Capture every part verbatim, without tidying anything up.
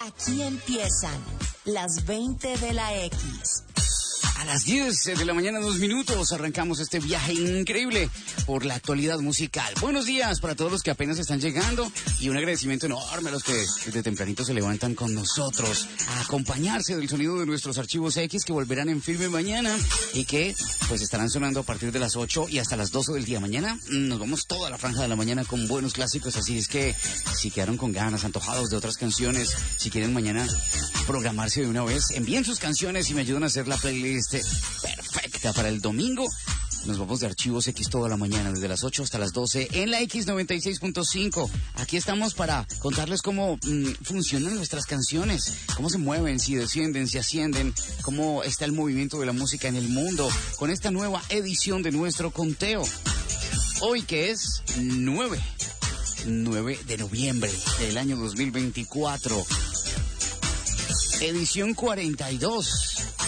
Aquí empiezan las veinte de la X. A las diez de la mañana, dos minutos, arrancamos este viaje increíble por la actualidad musical. Buenos días para todos los que apenas están llegando y un agradecimiento enorme a los que desde tempranito se levantan con nosotros a acompañarse del sonido de nuestros archivos X que volverán en firme mañana y que pues estarán sonando a partir de las ocho y hasta las doce del día. Mañana nos vamos toda la franja de la mañana con buenos clásicos, así es que si quedaron con ganas, antojados de otras canciones, si quieren mañana programarse de una vez, envíen sus canciones y me ayudan a hacer la playlist perfecta para el domingo. Nos vamos de Archivos X toda la mañana, desde las ocho hasta las doce en la X noventa y seis punto cinco. Aquí estamos para contarles cómo mmm, funcionan nuestras canciones, cómo se mueven, si descienden, si ascienden, cómo está el movimiento de la música en el mundo, con esta nueva edición de nuestro conteo. Hoy que es nueve de noviembre del año dos mil veinticuatro. Edición cuarenta y dos.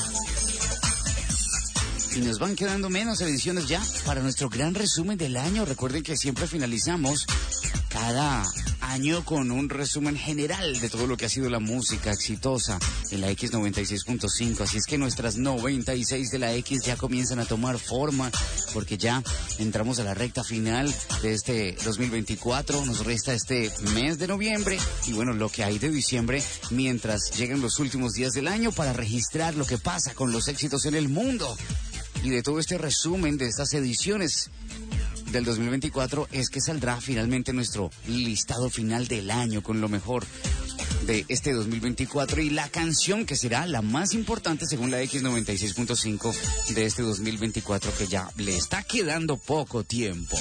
Y nos van quedando menos ediciones ya para nuestro gran resumen del año. Recuerden que siempre finalizamos cada año con un resumen general de todo lo que ha sido la música exitosa en la X noventa y seis punto cinco. Así es que nuestras noventa y seis de la X ya comienzan a tomar forma porque ya entramos a la recta final de este dos mil veinticuatro. Nos resta este mes de noviembre y bueno, lo que hay de diciembre mientras llegan los últimos días del año para registrar lo que pasa con los éxitos en el mundo. Y de todo este resumen de estas ediciones del dos mil veinticuatro es que saldrá finalmente nuestro listado final del año con lo mejor de este dos mil veinticuatro y la canción que será la más importante según la X noventa y seis punto cinco de este dos mil veinticuatro, que ya le está quedando poco tiempo.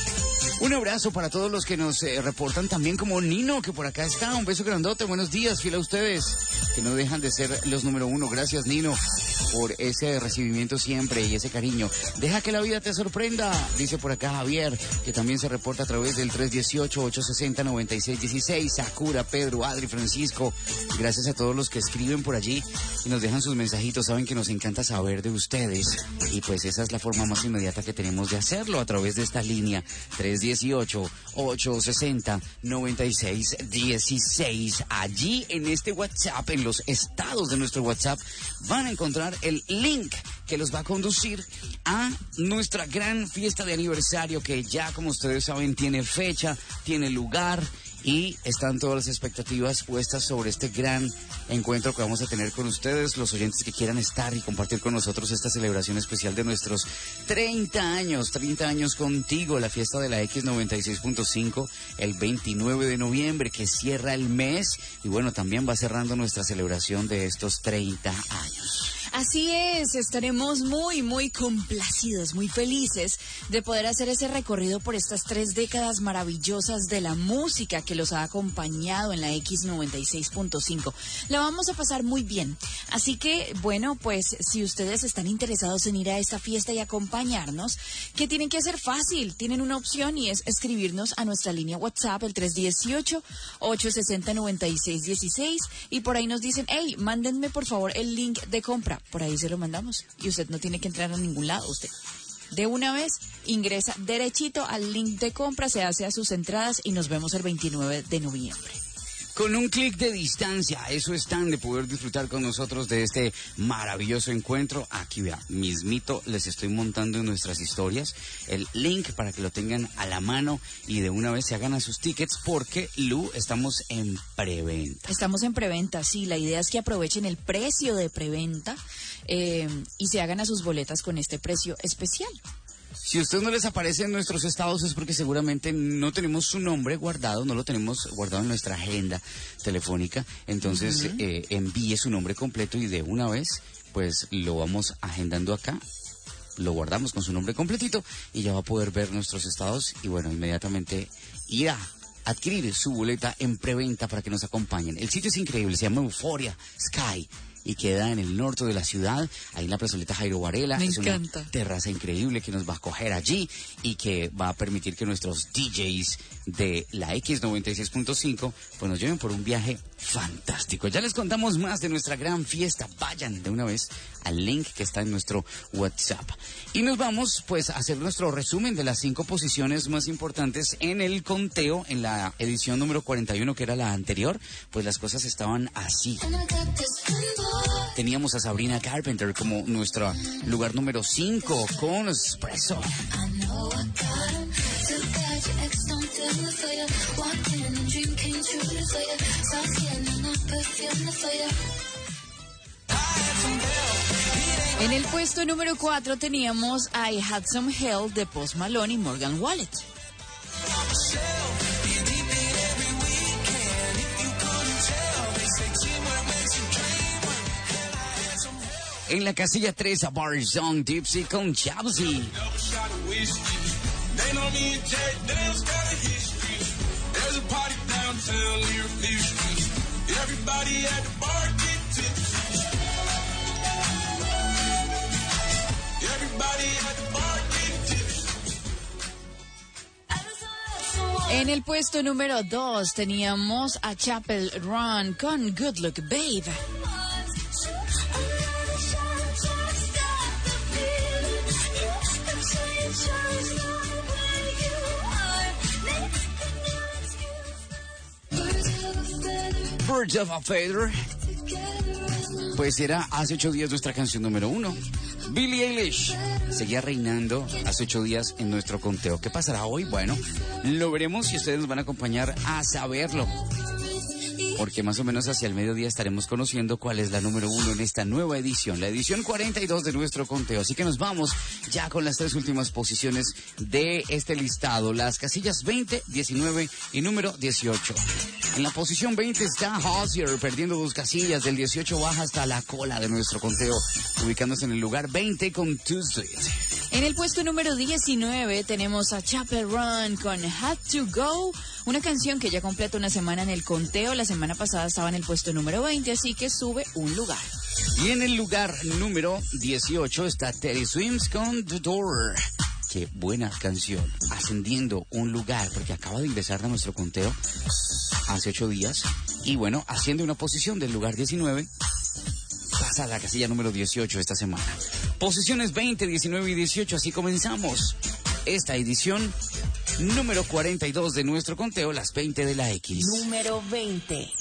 Un abrazo para todos los que nos eh, reportan también, como Nino, que por acá está. Un beso grandote, buenos días, fiel a ustedes, que no dejan de ser los número uno. Gracias, Nino, por ese recibimiento siempre y ese cariño. Deja que la vida te sorprenda, dice por acá Javier, que también se reporta a través del tres uno ocho, ocho seis cero, nueve seis uno seis. Sakura, Pedro, Adri, Francisco. Gracias a todos los que escriben por allí y nos dejan sus mensajitos. Saben que nos encanta saber de ustedes y pues esa es la forma más inmediata que tenemos de hacerlo, a través de esta línea tres uno ocho, ocho seis cero, nueve seis uno seis. Allí en este WhatsApp, en los estados de nuestro WhatsApp, van a encontrar el link que los va a conducir a nuestra gran fiesta de aniversario que ya, como ustedes saben, tiene fecha, tiene lugar y están todas las expectativas puestas sobre este gran encuentro que vamos a tener con ustedes, los oyentes que quieran estar y compartir con nosotros esta celebración especial de nuestros treinta años, treinta años contigo, la fiesta de la X noventa y seis punto cinco, el veintinueve de noviembre, que cierra el mes y bueno, también va cerrando nuestra celebración de estos treinta años. Así es, estaremos muy, muy complacidos, muy felices de poder hacer ese recorrido por estas tres décadas maravillosas de la música que los ha acompañado en la X noventa y seis punto cinco. La vamos a pasar muy bien. Así que, bueno, pues si ustedes están interesados en ir a esta fiesta y acompañarnos, ¿qué tienen que hacer? Fácil, tienen una opción y es escribirnos a nuestra línea WhatsApp, el tres uno ocho, ocho seis cero, nueve seis uno seis, y por ahí nos dicen, hey, mándenme por favor el link de compra. Por ahí se lo mandamos y usted no tiene que entrar a ningún lado. Usted de una vez ingresa derechito al link de compra, se hace a sus entradas y nos vemos el veintinueve de noviembre. Con un clic de distancia, eso es tan de poder disfrutar con nosotros de este maravilloso encuentro. Aquí vea, mismito les estoy montando en nuestras historias el link para que lo tengan a la mano y de una vez se hagan a sus tickets porque, Lu, estamos en preventa. Estamos en preventa, sí, la idea es que aprovechen el precio de preventa eh, y se hagan a sus boletas con este precio especial. Si a usted no les aparece en nuestros estados es porque seguramente no tenemos su nombre guardado, no lo tenemos guardado en nuestra agenda telefónica. Entonces uh-huh. eh, envíe su nombre completo y de una vez pues lo vamos agendando acá. Lo guardamos con su nombre completito y ya va a poder ver nuestros estados y bueno, inmediatamente irá a adquirir su boleta en preventa para que nos acompañen. El sitio es increíble, se llama Euphoria Sky y queda en el norte de la ciudad, ahí en la plazoleta Jairo Varela. Me es encanta. Una terraza increíble que nos va a acoger allí y que va a permitir que nuestros D Js de la X noventa y seis punto cinco pues nos lleven por un viaje fantástico. Ya les contamos más de nuestra gran fiesta. Vayan de una vez al link que está en nuestro WhatsApp. Y nos vamos pues a hacer nuestro resumen de las cinco posiciones más importantes en el conteo en la edición número cuarenta y uno, que era la anterior. Pues las cosas estaban así. Teníamos a Sabrina Carpenter como nuestro lugar número cinco con Espresso. En el puesto número cuatro teníamos I Had Some Help de Post Malone y Morgan Wallet. En la casilla tres, a Bar Song Tipsy con Chelsea. En el puesto número dos teníamos a Chapel Run con Good Luck Babe. Birds of a Feather, pues era hace ocho días nuestra canción número uno. Billie Eilish seguía reinando hace ocho días en nuestro conteo. ¿Qué pasará hoy? Bueno, lo veremos y ustedes nos van a acompañar a saberlo, porque más o menos hacia el mediodía estaremos conociendo cuál es la número uno en esta nueva edición, la edición cuarenta y dos de nuestro conteo. Así que nos vamos ya con las tres últimas posiciones de este listado, las casillas veinte, diecinueve y número dieciocho. En la posición veinte está Hozier, perdiendo dos casillas, del dieciocho baja hasta la cola de nuestro conteo, ubicándose en el lugar veinte con Too Sweet. En el puesto número diecinueve tenemos a Chapel Run con Had to Go, una canción que ya completa una semana en el conteo. La semana pasada estaba en el puesto número veinte, así que sube un lugar. Y en el lugar número dieciocho está Teddy Swims con The Door. Qué buena canción, ascendiendo un lugar, porque acaba de ingresar a nuestro conteo hace ocho días. Y bueno, asciende una posición del lugar diecinueve, pasa a la casilla número dieciocho esta semana. Posiciones veinte, diecinueve y dieciocho, así comenzamos esta edición número cuarenta y dos de nuestro conteo, las veinte de la X. Número veinte.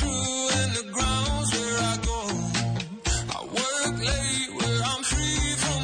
Where I'm free from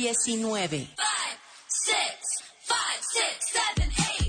diecinueve. Five, six, five, six, seven, eight.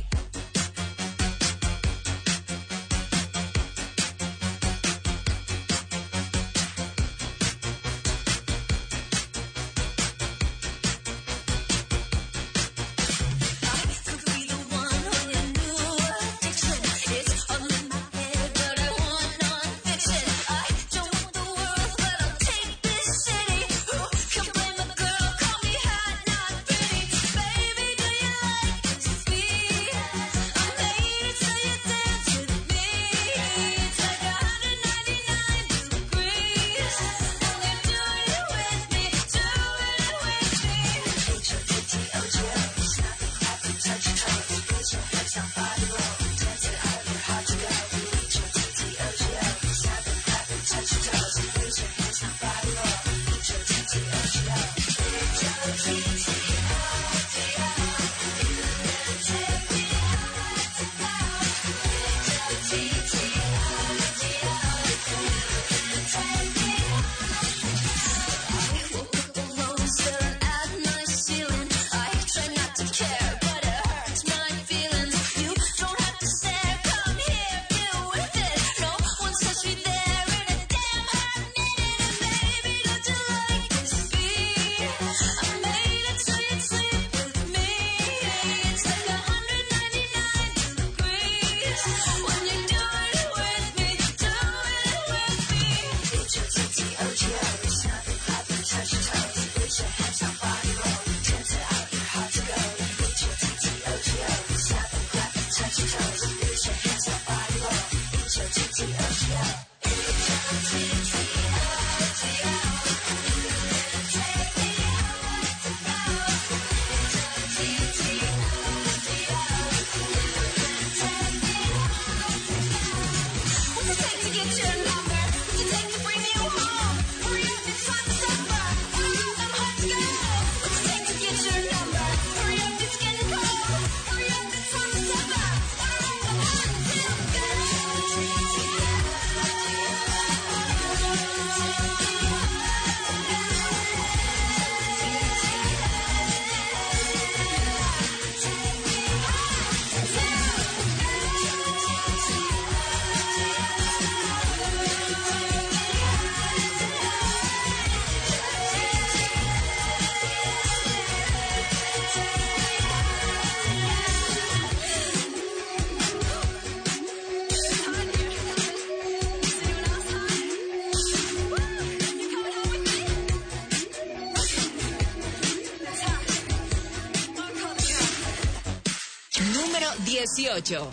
dieciocho.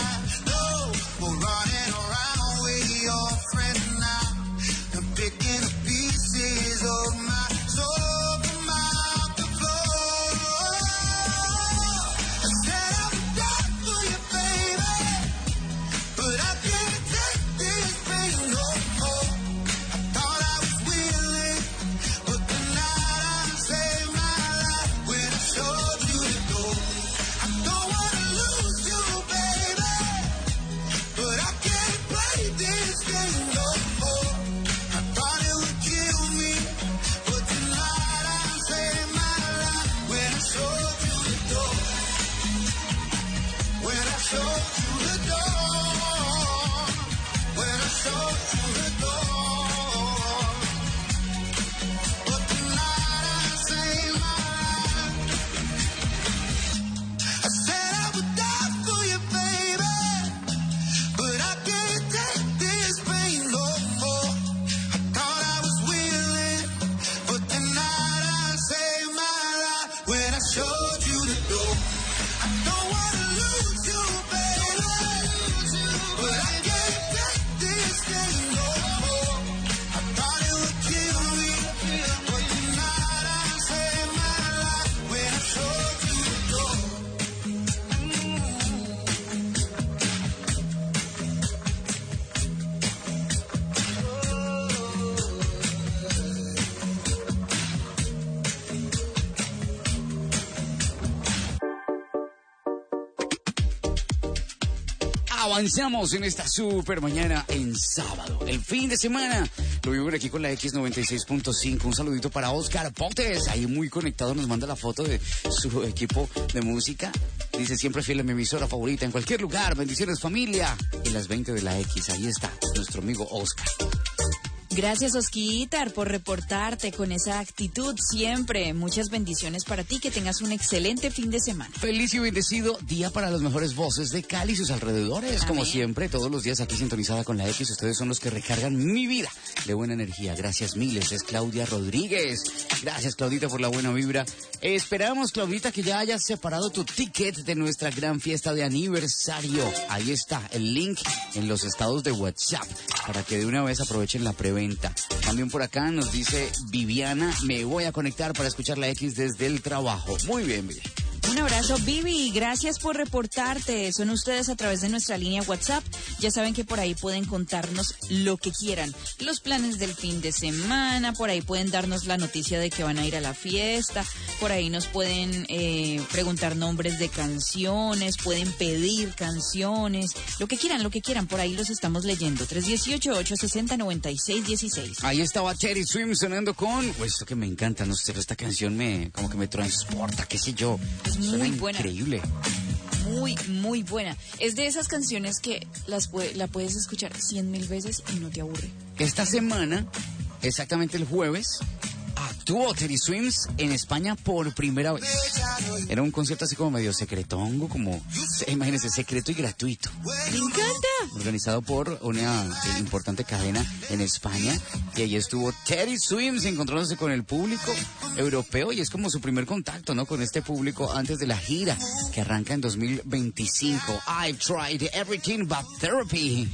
Picking Avanzamos en esta super mañana en sábado. El fin de semana lo vivo aquí con la X noventa y seis punto cinco. Un saludito para Oscar Pontes. Ahí muy conectado nos manda la foto de su equipo de música. Dice siempre fiel a mi emisora favorita en cualquier lugar. Bendiciones familia. En las veinte de la X. Ahí está nuestro amigo Oscar. Gracias, Osquitar, por reportarte con esa actitud siempre. Muchas bendiciones para ti, que tengas un excelente fin de semana. Feliz y bendecido día para las mejores voces de Cali y sus alrededores. Amén. Como siempre, todos los días aquí sintonizada con la X. Ustedes son los que recargan mi vida de buena energía. Gracias miles. Es Claudia Rodríguez. Gracias, Claudita, por la buena vibra. Esperamos, Claudita, que ya hayas separado tu ticket de nuestra gran fiesta de aniversario. Ahí está el link en los estados de WhatsApp para que de una vez aprovechen la preventa. También por acá nos dice Viviana, me voy a conectar para escuchar la X desde el trabajo. Muy bien, Viviana. Un abrazo, Vivi. Gracias por reportarte. Son ustedes a través de nuestra línea WhatsApp. Ya saben que por ahí pueden contarnos lo que quieran. Los planes del fin de semana. Por ahí pueden darnos la noticia de que van a ir a la fiesta. Por ahí nos pueden eh, preguntar nombres de canciones. Pueden pedir canciones. Lo que quieran, lo que quieran. Por ahí los estamos leyendo. tres uno ocho, ocho seis cero, nueve seis uno seis. Ahí estaba Teddy Swim sonando con... Pues esto que me encanta, no sé, esta canción me como que me transporta, qué sé yo. Muy buena. Increíble. Muy, muy buena. Es de esas canciones que las puede, la puedes escuchar cien mil veces y no te aburre. Esta semana, exactamente el jueves, actuó Teddy Swims en España por primera vez. Era un concierto así como medio secretongo, como, imagínense, secreto y gratuito. ¡Me encanta! Organizado por una eh, importante cadena en España. Y ahí estuvo Teddy Swims encontrándose con el público europeo. Y es como su primer contacto, ¿no? Con este público antes de la gira que arranca en dos mil veinticinco. I've tried everything but therapy.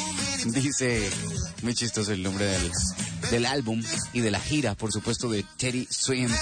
Dice, muy chistoso el nombre del, del álbum y de la gira, por supuesto, de Teddy Swims.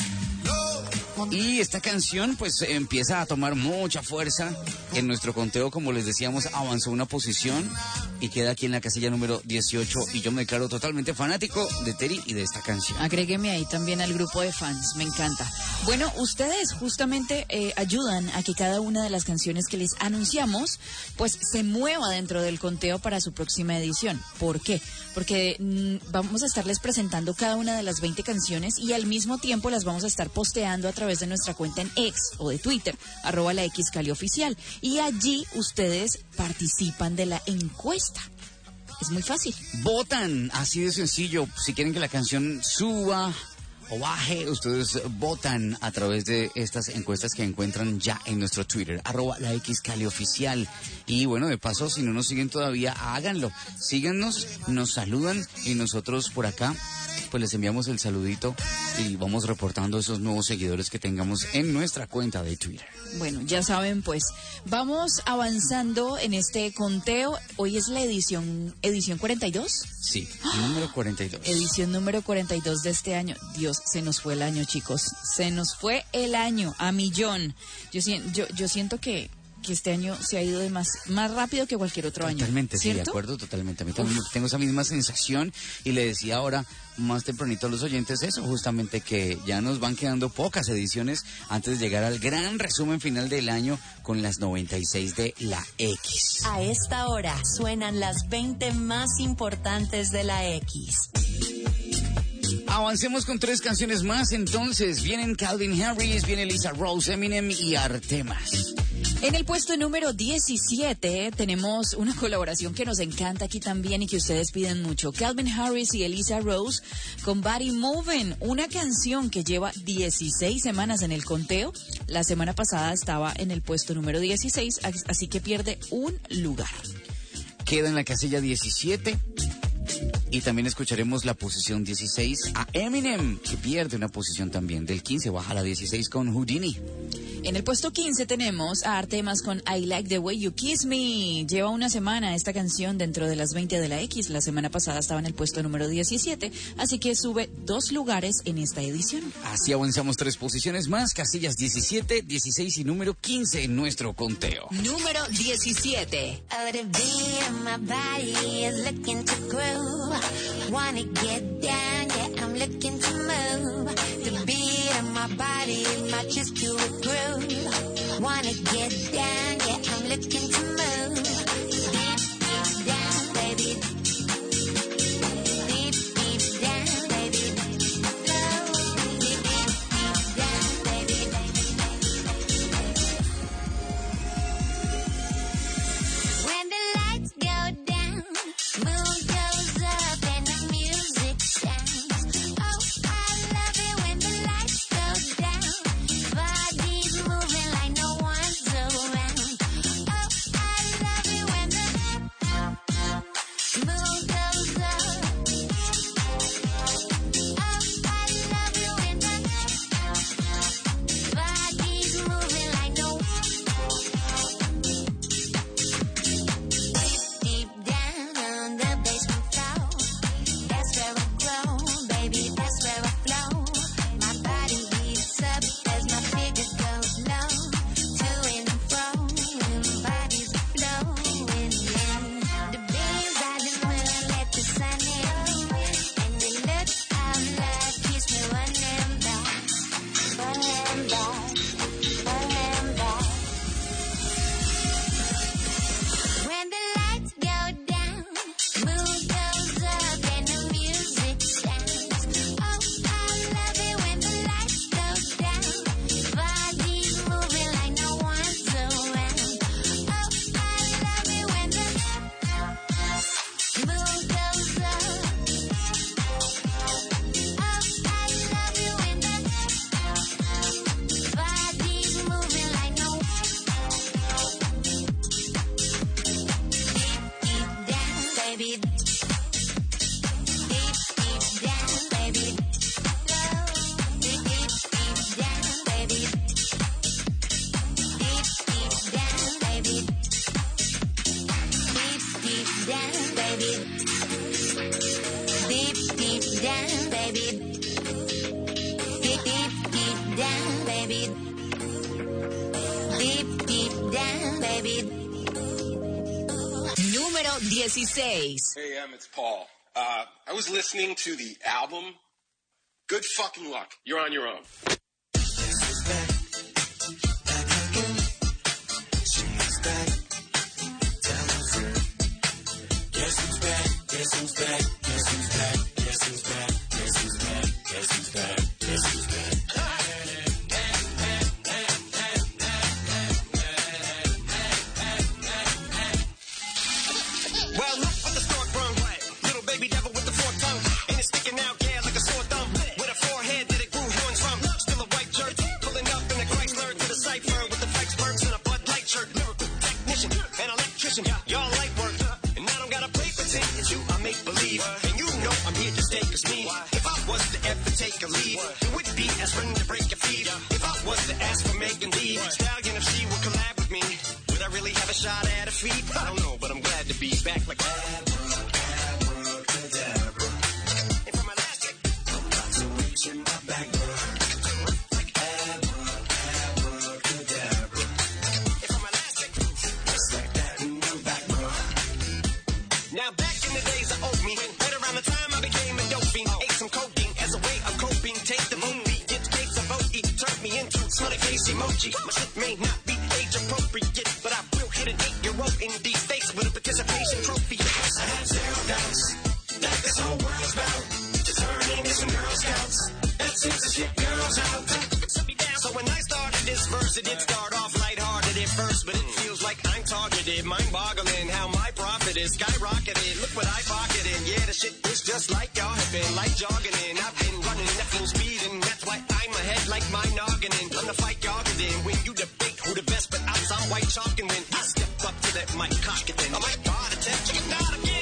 Y esta canción pues empieza a tomar mucha fuerza en nuestro conteo. Como les decíamos, avanzó una posición y queda aquí en la casilla número dieciocho. Y yo me declaro totalmente fanático de Teddy y de esta canción. Agrégueme ahí también al grupo de fans, me encanta. Bueno, ustedes justamente eh, ayudan a que cada una de las canciones que les anunciamos pues se mueva dentro del conteo para su próxima edición. ¿Por qué? Porque mmm, vamos a estarles presentando cada una de las veinte canciones y al mismo tiempo las vamos a estar posteando a través de nuestra cuenta en X o de Twitter, arroba la X Cali Oficial. Y allí ustedes participan de la encuesta. Es muy fácil. Votan, así de sencillo. Si quieren que la canción suba o baje, ustedes votan a través de estas encuestas que encuentran ya en nuestro Twitter, arroba la X Cali Oficial. Y bueno, de paso, si no nos siguen todavía, háganlo. Síganos, nos saludan y nosotros por acá pues les enviamos el saludito y vamos reportando esos nuevos seguidores que tengamos en nuestra cuenta de Twitter. Bueno, ya saben, pues vamos avanzando en este conteo. Hoy es la edición edición cuarenta y dos. Sí, número cuarenta y dos. Edición número cuarenta y dos de este año. Dios, se nos fue el año, chicos. Se nos fue el año a millón. Yo, yo, yo siento que... que este año se ha ido de más, más rápido que cualquier otro totalmente, año. Totalmente, sí, de ¿cierto? acuerdo, totalmente. A mí también Uf. tengo esa misma sensación y le decía ahora más tempranito a los oyentes eso, justamente que ya nos van quedando pocas ediciones antes de llegar al gran resumen final del año con las noventa y seis de la X. A esta hora suenan las veinte más importantes de la X. Avancemos con tres canciones más, entonces. Vienen Calvin Harris, viene Lisa Rose, Eminem y Artemas. En el puesto número diecisiete tenemos una colaboración que nos encanta aquí también y que ustedes piden mucho. Calvin Harris y Elisa Rose con Body Movin', una canción que lleva dieciséis semanas en el conteo. La semana pasada estaba en el puesto número dieciséis, así que pierde un lugar. Queda en la casilla diecisiete. Y también escucharemos la posición dieciséis a Eminem, que pierde una posición también. Del quince baja a la dieciséis con Houdini. En el puesto quince tenemos a Artemas con I Like the Way You Kiss Me. Lleva una semana esta canción dentro de las veinte de la X. La semana pasada estaba en el puesto número diecisiete, así que sube dos lugares en esta edición. Así avanzamos tres posiciones más, casillas diecisiete, dieciséis y número quince en nuestro conteo. Número diecisiete. Oh, the beat of my body is looking to groove. Wanna get down, yeah, I'm looking to move. The beat of my body matches to a groove. Wanna get down, yeah, I'm looking to move. Deep, deep down, baby. Deep, deep down, baby. Low, deep, deep down, baby. When the lights go down, moon goes up and the music sounds. Oh, I love it when the lights go down. Bodies moving like no one's around. Oh, I love it when the moon goes up. Oh, I love it when the bodies moving like no deep down on the basement floor. That's where I grow, baby, that's where I flow. My body heats up as my figure goes low. To and fro, and bodies are flowing in. The beams I just wanna let the sun in. And they look out like kiss me one and back. One and back. One and back. When the lights go down, moon goes up and the music sounds. Oh, I love it when the lights go down. Bodies moving like no one's around. Oh, I love it when the moon goes up. Oh, I love it when the bodies moving like no deep, deep down, baby. Deep, deep down, baby. Low, deep, deep, deep down, baby. Deep, deep down, baby. Deep, deep down, baby. Deep, deep down, baby. Deep, deep, deep down, baby. Deep, deep down, baby. Número dieciséis. Hey, Em, it's Paul. Uh, I was listening to the album. Good fucking luck. You're on your own. Well, look what the stork brung. Little baby devil with the forked tongue. And it's sticking out, yeah, like a sore thumb. With a forehead that it grew horns from. Still a white shirt, pulling up in a Chrysler to the cipher with the flex perks and a Bud Light shirt. Lyrical technician, an electrician, y'all light work. And I don't gotta play pretend, it's you I make believe. And you know I'm here to stay, cause me, if I was to ever take a lead, it would be as friend to break your feet. If I was to ask for Megan Thee Stallion, if she would collab with me, would I really have a shot at her feet? I don't know, but I'm glad to be back like that. And for my last check, I'm about to reach in my back, like abracadabra. And for my last check, just like that in your back, bro. Now back in the days of old me, right around the time I became a dope fiend, ate some codeine as a way of coping. Take the movie, get case of O E, turned me into smiley face emoji. My shit may not be age appropriate, but I will hit an eight-year-old in the face with a participation trophy. I have zero doubts that this whole world's about to turn into some Girl Scouts. That seems to feels like I'm targeted. Mind-boggling how my profit is skyrocketed. Look what I pocketed. Yeah, the shit is just like y'all have been, like jogging in. I've been running at full speed, and that's why I'm ahead like my noggin. I'm the fight y'all get in. When you debate who the best, but I'm some white chalk, and when I step up to that mic, cock it then. Oh my God, attempt to get out again.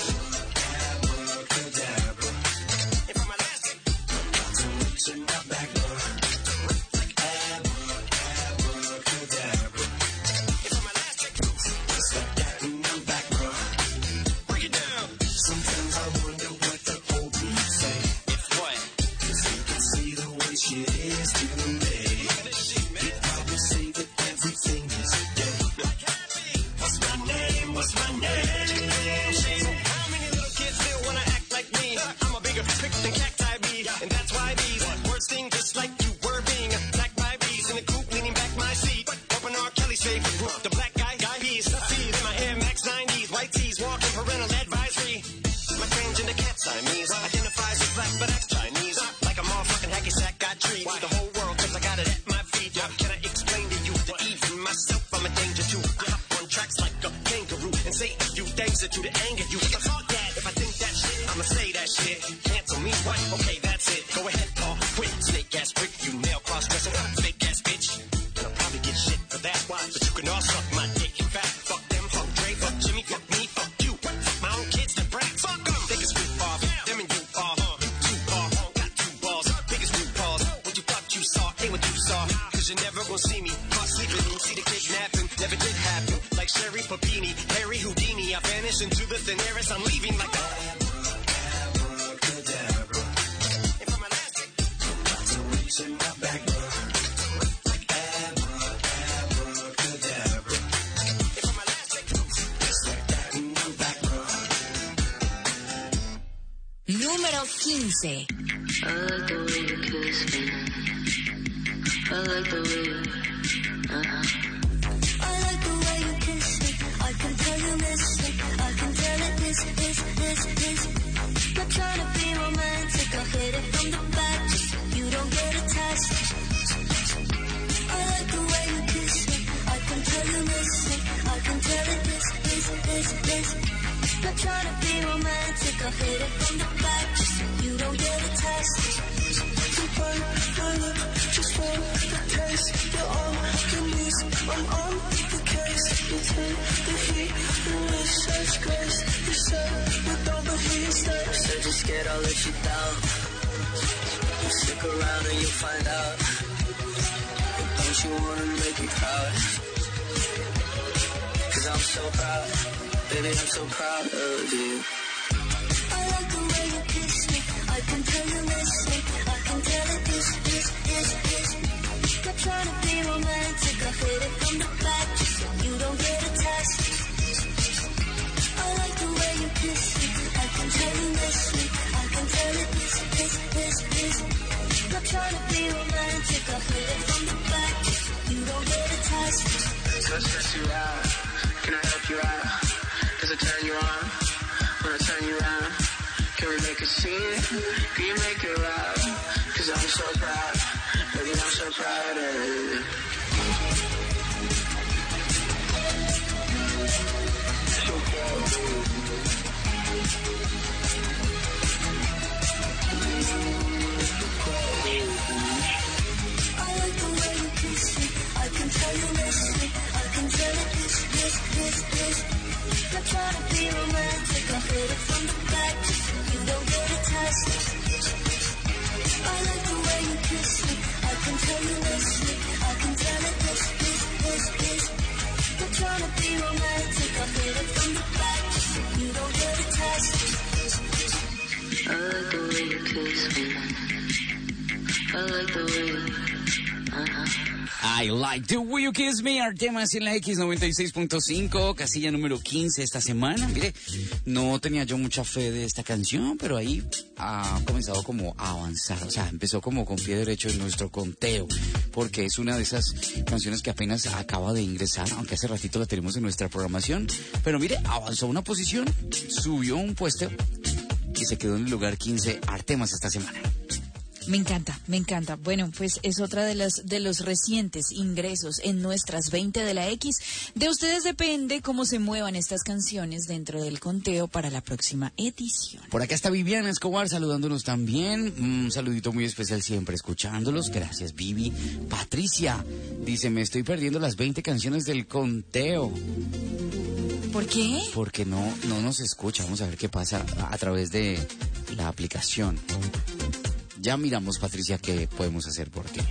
To the anger you fuck that. If I think that shit, I'ma say that shit. Cancel me, what? Okay, that's it. Go ahead, Paul. Quit, snake ass prick. You nail cross dressing, fake ass bitch. And I'll probably get shit for that. Why? But you can all suck my dick. In fact, fuck them, fuck Dre, fuck Jimmy, fuck me, fuck you. Fuck my own kids, the brats. Fuck them. They can screw off. Them and you are. You two are. Got two balls. Biggest new balls. What you thought you saw ain't what you saw. Cause you're never gonna see me caught sleeping. See the kidnapping. Never did happen. Like Sherry Papini, Harry Houdini. I vanish into the thin air as I'm leaving like a abracadabra. If I'm elastic, I'm about to reach in my back door. Like abracadabra. If I'm elastic, just like that in my back door. Número quince. I like the way you kiss me. I like the way you, uh-huh. I like the way you kiss me. I can tell you miss me. I can tell it this, this, this, this. Not trying to be romantic. I hit it from the back. Just so you don't get attached. I like the way you kiss me. I can tell you miss me. I can tell it this, this, this, this. Not trying to be romantic. I hit it from the back. Just so you don't get attached. You burn my lip just for the taste. You're on your knees. I'm on the case. You take the heat and with such grace. You said with all the heat stays. Said you're scared I'll let you down. You stick around and you'll find out. Don't you wanna make me proud? Cause I'm so proud. Baby, I'm so proud of you. I like the way you kiss me. I can tell you miss me. I can tell it this, this, this, this. Not trying to be romantic. I hit it from the back just so you don't get attached. I like the way you kiss me. I can tell you miss me. I can tell it this, this, this, this. Not trying to be romantic. I hit it from the back just so you don't get attached. So I stress you out. Can I help you out? Does it turn you on? When I turn you around, can we make a scene? Can you make it loud? Cause I'm so proud. Baby, I'm so proud of you. So proud of you. I like the way you kiss me. I can tell you miss me. I can tell it this, this, this, this. Not trying to be romantic. I hit it from the back just so you don't get attached. I like the way you kiss me. I can tell you miss me. I can tell it this, this, this, this. Not trying to be romantic. I hit it from the back just so you don't get attached. I like the way you kiss me. I like the way you, uh-huh. I like the way you kiss me, Artemas en la X noventa y seis punto cinco, casilla número quince esta semana. Mire, no tenía yo mucha fe de esta canción, pero ahí ha comenzado como a avanzar, o sea, empezó como con pie derecho en nuestro conteo, porque es una de esas canciones que apenas acaba de ingresar, aunque hace ratito la tenemos en nuestra programación, pero mire, avanzó una posición, subió un puesto y se quedó en el lugar quince, Artemas esta semana. Me encanta, me encanta. Bueno, pues es otra de las de los recientes ingresos en nuestras veinte de la X. De ustedes depende cómo se muevan estas canciones dentro del conteo para la próxima edición. Por acá está Viviana Escobar saludándonos también. Un saludito muy especial siempre escuchándolos. Gracias, Vivi. Patricia dice, me estoy perdiendo las veinte canciones del conteo. ¿Por qué? Porque no, no nos escucha. Vamos a ver qué pasa a, a través de la aplicación. Ya miramos, Patricia, qué podemos hacer por ti.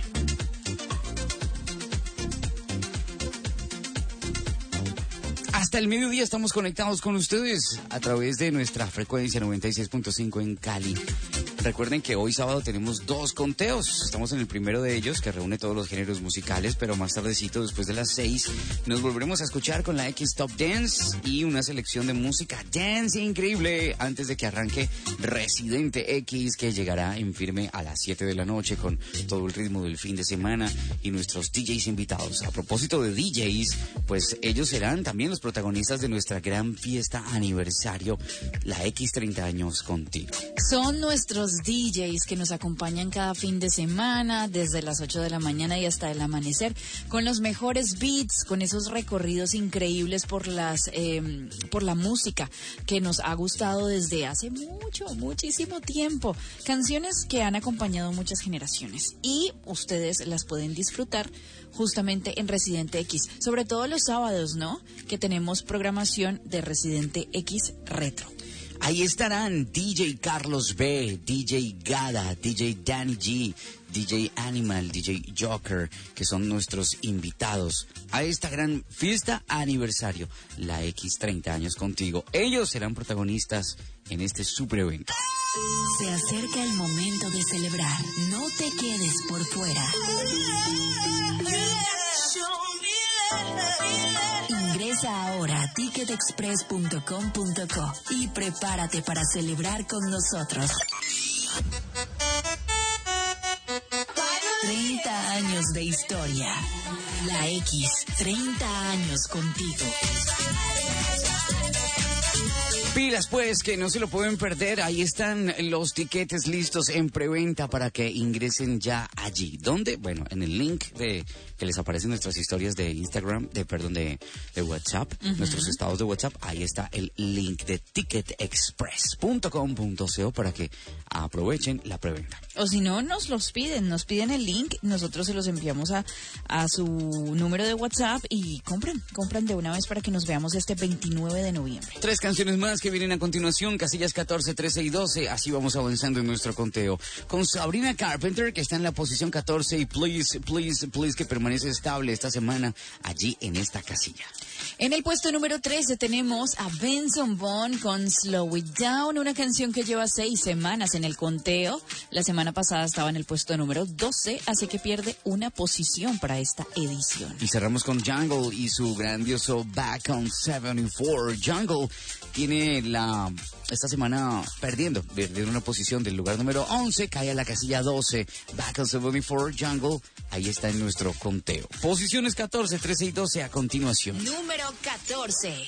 Hasta el mediodía estamos conectados con ustedes a través de nuestra frecuencia noventa y seis punto cinco en Cali. Recuerden que hoy sábado tenemos dos conteos. Estamos en el primero de ellos, que reúne todos los géneros musicales, pero más tardecito, después de las seis, nos volveremos a escuchar con la X Top Dance y una selección de música dance increíble antes de que arranque Residente X, que llegará en firme a las siete de la noche con todo el ritmo del fin de semana y nuestros D Js invitados. A propósito de D Js, pues ellos serán también los protagonistas de nuestra gran fiesta aniversario, la X treinta años contigo. Son nuestros D Js que nos acompañan cada fin de semana, desde las ocho de la mañana y hasta el amanecer, con los mejores beats, con esos recorridos increíbles por las eh, por la música que nos ha gustado desde hace mucho, muchísimo tiempo. Canciones que han acompañado muchas generaciones y ustedes las pueden disfrutar justamente en Residente X, sobre todo los sábados, ¿no? Que tenemos programación de Residente X Retro. Ahí estarán D J Carlos B, D J Gada, D J Danny G, D J Animal, D J Joker, que son nuestros invitados a esta gran fiesta aniversario, la X treinta años contigo. Ellos serán protagonistas en este super evento. Se acerca el momento de celebrar. No te quedes por fuera. Ingresa ahora a ticket express punto com punto co y prepárate para celebrar con nosotros. treinta años de historia. La X, treinta años contigo. Pilas pues, que no se lo pueden perder. Ahí están los tiquetes listos en preventa para que ingresen ya allí. ¿Dónde? Bueno, en el link de que les aparecen nuestras historias de Instagram, de perdón, de, de WhatsApp, uh-huh. Nuestros estados de WhatsApp. Ahí está el link de ticket express punto com punto co para que aprovechen la preventa. O si no, nos los piden, nos piden el link, nosotros se los enviamos a, a su número de WhatsApp y compran, compran de una vez para que nos veamos este veintinueve de noviembre. Tres canciones más que vienen a continuación, casillas catorce, trece y doce, así vamos avanzando en nuestro conteo. Con Sabrina Carpenter, que está en la posición catorce, y Please, Please, Please, que permanece estable esta semana allí en esta casilla. En el puesto número trece tenemos a Benson Boone con Slow It Down, una canción que lleva seis semanas en el conteo. La semana pasada estaba en el puesto número doce, así que pierde una posición para esta edición. Y cerramos con Jungle y su grandioso Back on setenta y cuatro. Jungle tiene la esta semana perdiendo, perdiendo una posición del lugar número once, cae a la casilla doce. Back on setenta y cuatro, Jungle, ahí está en nuestro conteo. Posiciones catorce, trece y doce a continuación. Número catorce.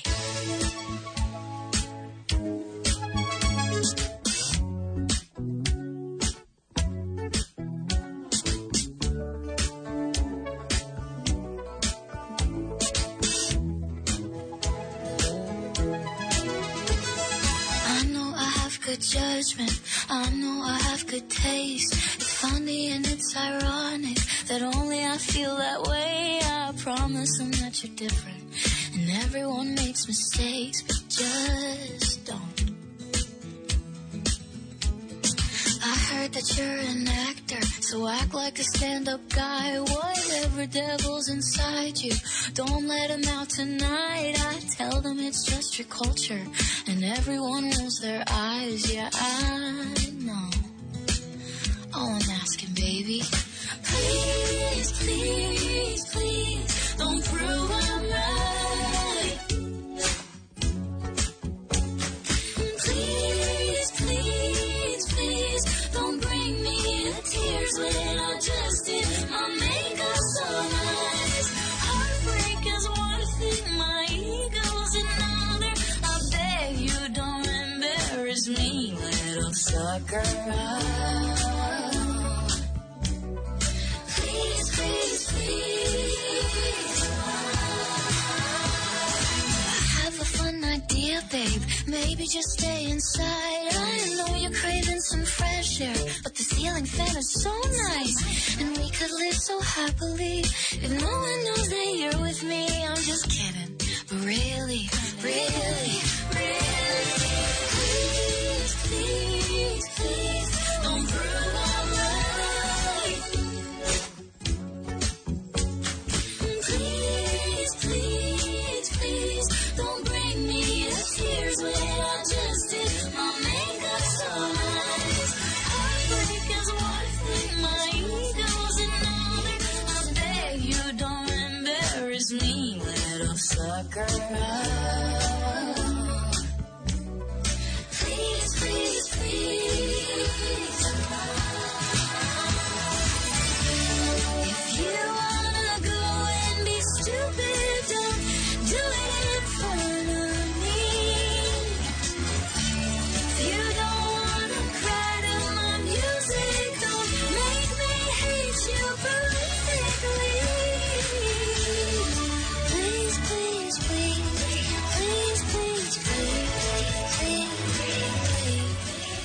Good judgment, I know I have good taste. It's funny and it's ironic that only I feel that way. I promise them that you're different, and everyone makes mistakes, but just don't. I heard that you're an actor, so act like a stand-up guy. Whatever devil's inside you, don't let him out tonight. I tell them it's just your culture, and everyone rolls their eyes. Yeah, I know. All I'm asking, baby, please, please, please, don't prove I'm right. Please, please, please, don't bring me the tears when I just did my makeup so nice. Heartbreak is one thing, my ego's another. I beg you don't embarrass me, little sucker. up, babe. Maybe just stay inside. I know you're craving some fresh air, but the ceiling fan is so nice. And we could live so happily if no one knows that you're with me. I'm just kidding, but really, really, really, please, please, please, don't prove I'm right. Please, please, please, don't bring me to tears when I just did my makeup so nice. Heartbreak is one thing, my ego's another. I beg you don't embarrass me, little sucker. Please, please, please. If you wanna go and be stupid, don't do it in front of me. If you don't wanna cry to my music, don't make me hate you politically. Please, please, please, please, please, please, please, please, please.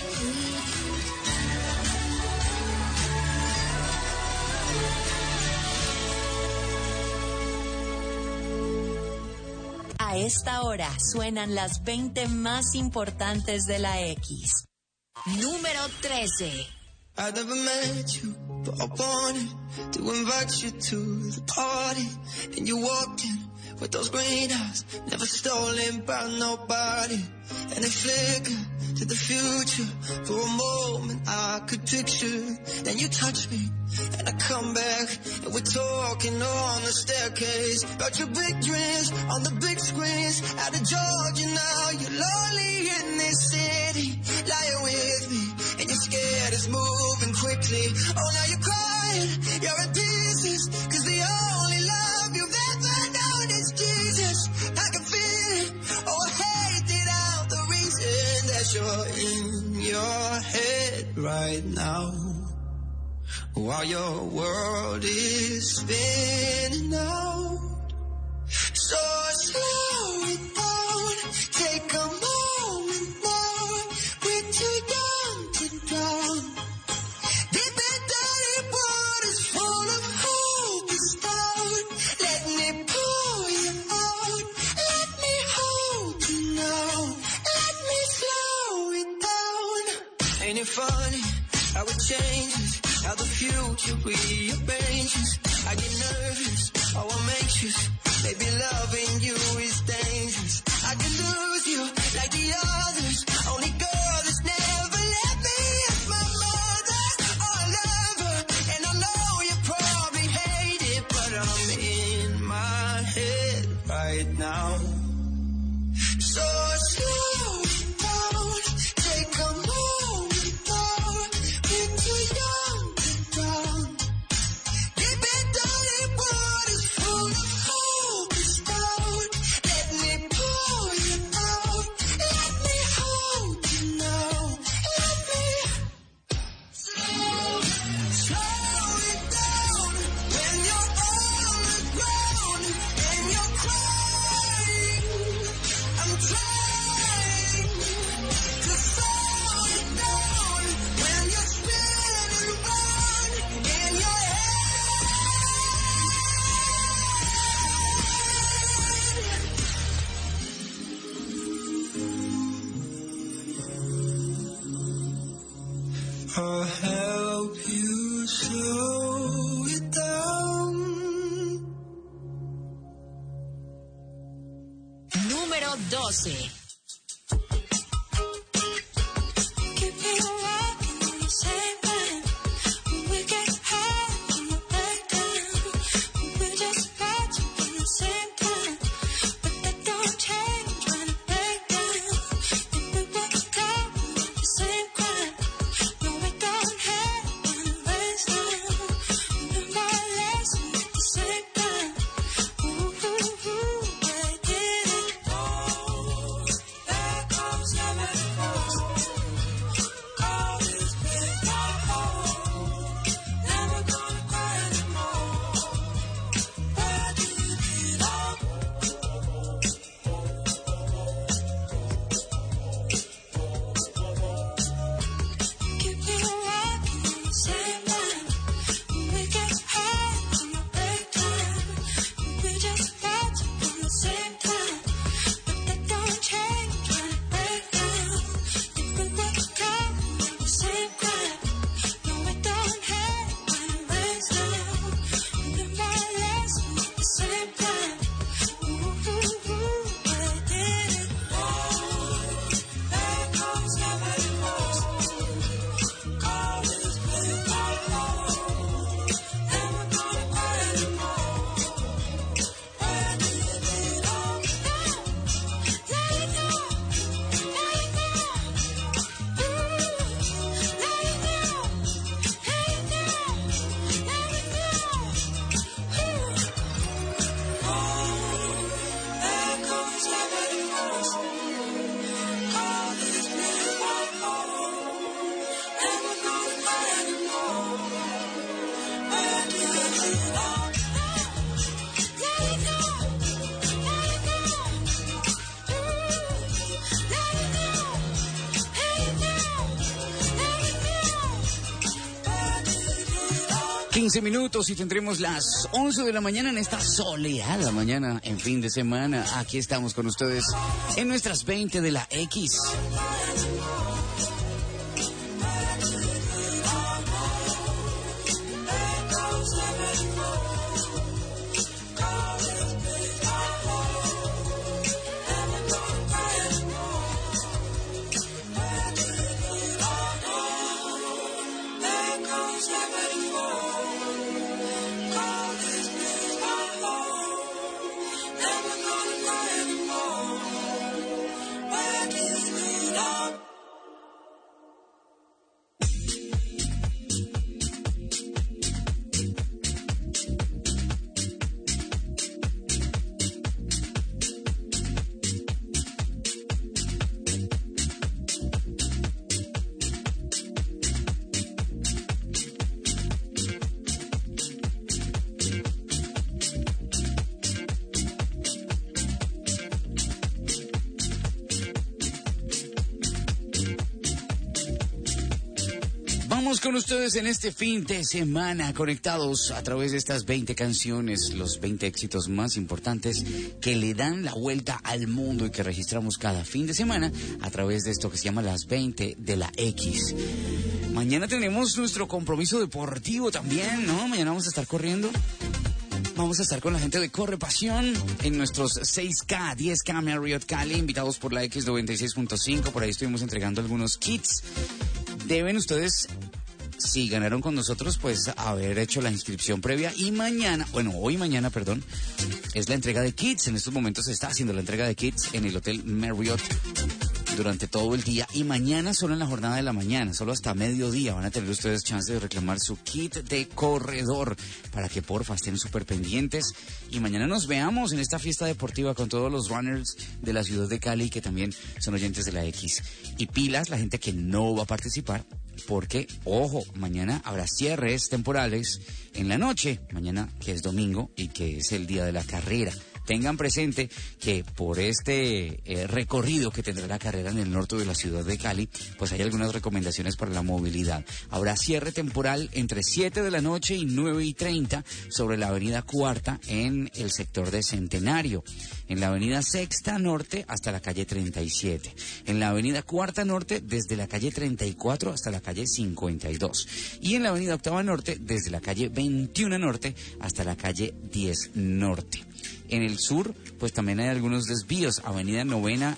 A esta hora suenan las veinte más importantes de la X. Número trece. I never met you, but I wanted to invite you to the party. And you walked in with those green eyes, never stolen by nobody. And they flickered to the future. For a moment I could picture. Then you touch me, and I come back, and we're talking on the staircase about your big dreams on the big screens. Out of Georgia now, you're lonely in this city, lying with me, and you're scared it's moving quickly. Oh, now you're crying, you're in pieces, cause the only love you've ever known is Jesus. I can feel it, oh, I hate it out, the reason that you're in your head right now, while your world is spinning out. So slow it down, take a moment now. We're too young to drown. Deep and dirty waters full of hope is down. Let me pull you out. Let me hold you now. Let me slow it down. Ain't it funny how it changes, how the future rearranges? I get nervous, oh I'm anxious. Maybe loving you is dangerous. I could lose you like the others. Only girl that's never left me is my mother. Oh, I love her, and I know you probably hate it, but I'm in my head right now. So slow it down, take a moment now. We're too young to drown. Deep and dirty waters full of hope is down. Let me pull you out. Let me hold you now. Let me slow, slow it down. When you're on the ground and you're crying, I'm trying to slow it down. When you're spinning round in your head. I'll help you slow it down. Número doce. Keep me walking in the same lane. When we get high on the way down, we just watch in the same time. But that don't change when it break down. If we were caught with the same crime, no, it don't hurt when it rains down. We're more or less at the same time. Ooh, ooh, ooh, I did it. quince minutos y tendremos las once de la mañana en esta soleada mañana en fin de semana. Aquí estamos con ustedes en nuestras veinte de la X. Vamos con ustedes en este fin de semana, conectados a través de estas veinte canciones, los veinte éxitos más importantes que le dan la vuelta al mundo y que registramos cada fin de semana a través de esto que se llama las veinte de la X. Mañana tenemos nuestro compromiso deportivo también, ¿no? Mañana vamos a estar corriendo. Vamos a estar con la gente de Corre Pasión en nuestros seis K, diez K Marriott Cali, invitados por la X noventa y seis punto cinco. Por ahí estuvimos entregando algunos kits. Deben ustedes, si ganaron con nosotros, pues haber hecho la inscripción previa. Y mañana, bueno, hoy mañana, perdón, es la entrega de kits. En estos momentos se está haciendo la entrega de kits en el Hotel Marriott durante todo el día. Y mañana, solo en la jornada de la mañana, solo hasta mediodía, van a tener ustedes chance de reclamar su kit de corredor para que porfa estén súper pendientes. Y mañana nos veamos en esta fiesta deportiva con todos los runners de la ciudad de Cali que también son oyentes de la X. Y pilas, la gente que no va a participar, porque, ojo, mañana habrá cierres temporales en la noche, mañana que es domingo y que es el día de la carrera. Tengan presente que por este eh, recorrido que tendrá la carrera en el norte de la ciudad de Cali, pues hay algunas recomendaciones para la movilidad. Habrá cierre temporal entre siete de la noche y nueve y treinta sobre la avenida Cuarta en el sector de Centenario. En la avenida Sexta Norte hasta la calle treinta y siete. En la avenida Cuarta Norte desde la calle treinta y cuatro hasta la calle cincuenta y dos. Y en la avenida Octava Norte desde la calle veintiuno Norte hasta la calle diez Norte. En el sur, pues también hay algunos desvíos. Avenida Novena,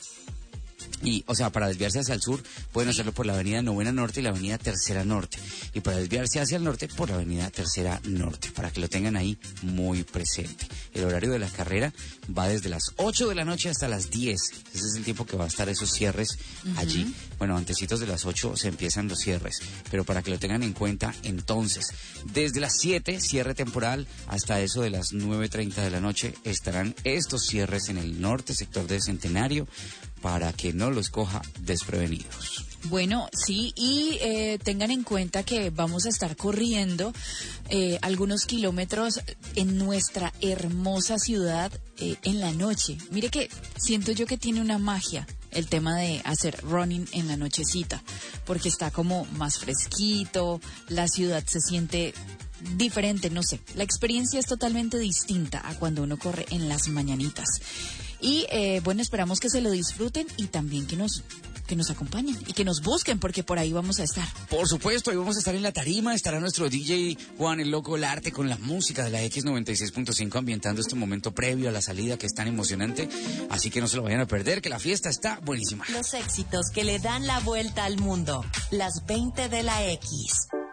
y, o sea, para desviarse hacia el sur, pueden hacerlo por la avenida Novena Norte y la avenida Tercera Norte. Y para desviarse hacia el norte, por la avenida Tercera Norte, para que lo tengan ahí muy presente. El horario de la carrera va desde las ocho de la noche hasta las diez. Ese es el tiempo que va a estar esos cierres uh-huh. allí. Bueno, antecitos de las ocho se empiezan los cierres, pero para que lo tengan en cuenta, entonces, desde las siete, cierre temporal, hasta eso de las nueve treinta de la noche, estarán estos cierres en el norte, sector de Centenario, para que no los coja desprevenidos. Bueno, sí, y eh, tengan en cuenta que vamos a estar corriendo eh, algunos kilómetros en nuestra hermosa ciudad eh, en la noche. Mire que siento yo que tiene una magia el tema de hacer running en la nochecita, porque está como más fresquito, la ciudad se siente diferente, no sé, la experiencia es totalmente distinta a cuando uno corre en las mañanitas. Y eh, bueno, esperamos que se lo disfruten y también que nos que nos acompañen y que nos busquen, porque por ahí vamos a estar. Por supuesto, ahí vamos a estar en la tarima, estará nuestro D J Juan el Loco Olarte con la música de la X noventa y seis punto cinco ambientando este momento previo a la salida que es tan emocionante, así que no se lo vayan a perder, que la fiesta está buenísima. Los éxitos que le dan la vuelta al mundo, las veinte de la X.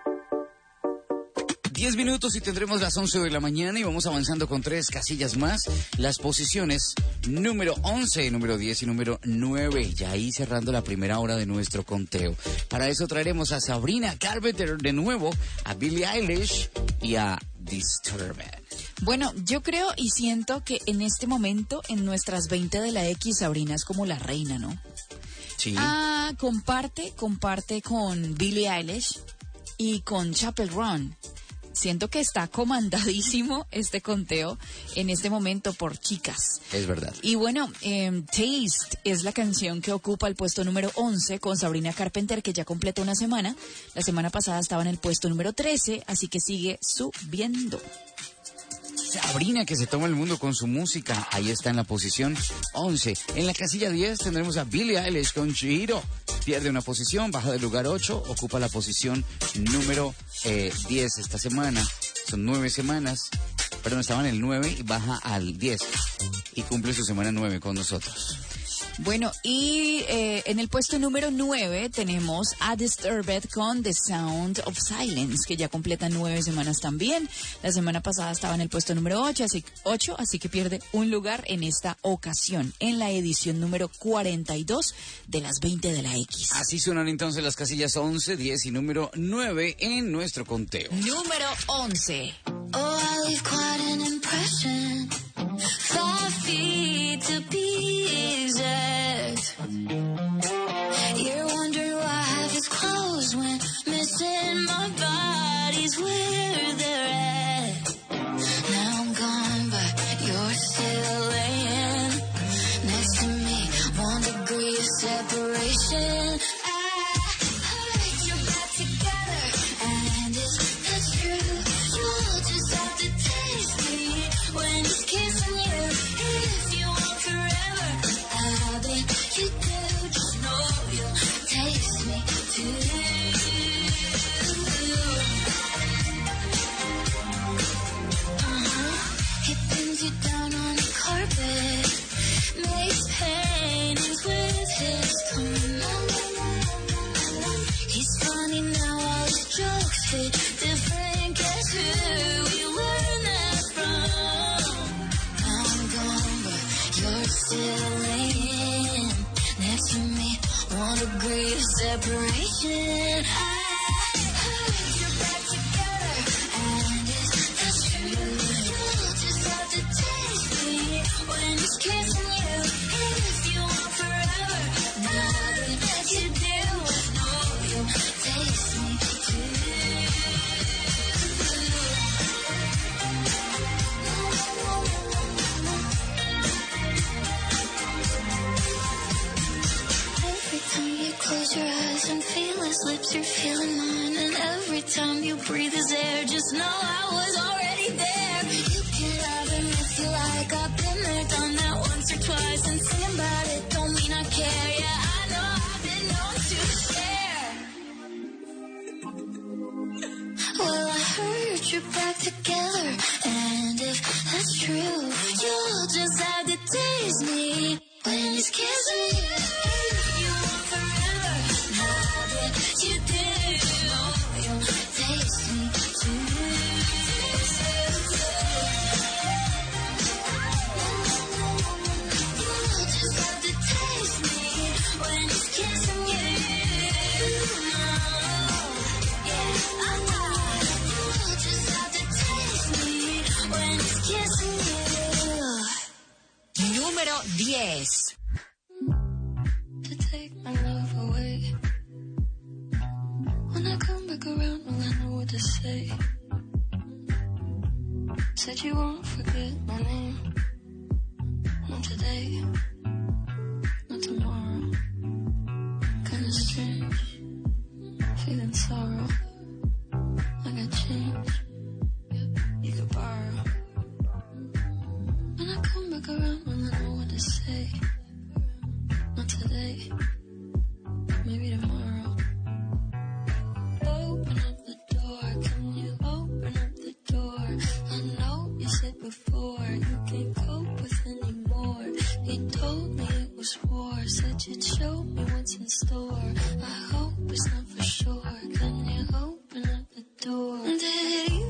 diez minutos y tendremos las once de la mañana y vamos avanzando con tres casillas más. Las posiciones número once, número diez y número nueve. Ya ahí cerrando la primera hora de nuestro conteo. Para eso traeremos a Sabrina Carpenter de nuevo, a Billie Eilish y a Disturbed. Bueno, yo creo y siento que en este momento, en nuestras veinte de la X, Sabrina es como la reina, ¿no? Sí. Ah, comparte, comparte con Billie Eilish y con Chappell Roan. siento que está comandadísimo este conteo en este momento por chicas. Es verdad. Y bueno, eh, Taste es la canción que ocupa el puesto número once con Sabrina Carpenter, que ya completó una semana. La semana pasada estaba en el puesto número trece, así que sigue subiendo. Sabrina, que se toma el mundo con su música. Ahí está en la posición once. En la casilla diez tendremos a Billie Eilish con Chihiro. Pierde una posición, baja del lugar ocho, ocupa la posición número eh, diez esta semana. Son nueve semanas. Perdón, estaba en el nueve y baja al diez. Y cumple su semana nueve con nosotros. Bueno, y eh, en el puesto número nueve tenemos a Disturbed con The Sound of Silence, que ya completa nueve semanas también. La semana pasada estaba en el puesto número ocho, así, ocho, así que pierde un lugar en esta ocasión, en la edición número cuarenta y dos de las veinte de la X. Así suenan entonces las casillas once, diez y número nueve en nuestro conteo. Número once. Oh, I leave quite an impression. Five feet to be exact. You're wondering why I have his clothes when missing my body's where they're at. Now I'm gone, but you're still laying next to me. One degree of separation. Different, guess who we learned that from? I'm gone, but you're still laying next to me. One degree of separation. I heard you're back together, and it's that's true. You'll just have to taste me when it's kissing you. If you want forever, nothing that you do. No, you'll taste me too. Close your eyes and feel his lips, you're feeling mine. And every time you breathe his air, just know I was already there. You can love him if you like, I've been there, done that once or twice. And singing about it don't mean I care, yeah, I know I've been known to share. Well, I heard you're back together, and if that's true, you'll just have to taste me when he's kissing you. You do, you'll taste me too. You'll just have to taste me when he's kissing you. Yeah, I know. You'll just have to taste me when he's kissing you. Número diez. To take my love away. When I come back around, will I know what to say? Said you won't forget my name. Not today, not tomorrow. Kinda strange, feeling sorrow. I got change, you could borrow. When I come back around, will I know what to say? Not today, maybe tomorrow. Open up the door, can you open up the door? I know you said before you can't cope with anymore. You told me it was war, said you'd show me what's in store. I hope it's not for sure, can you open up the door? Did you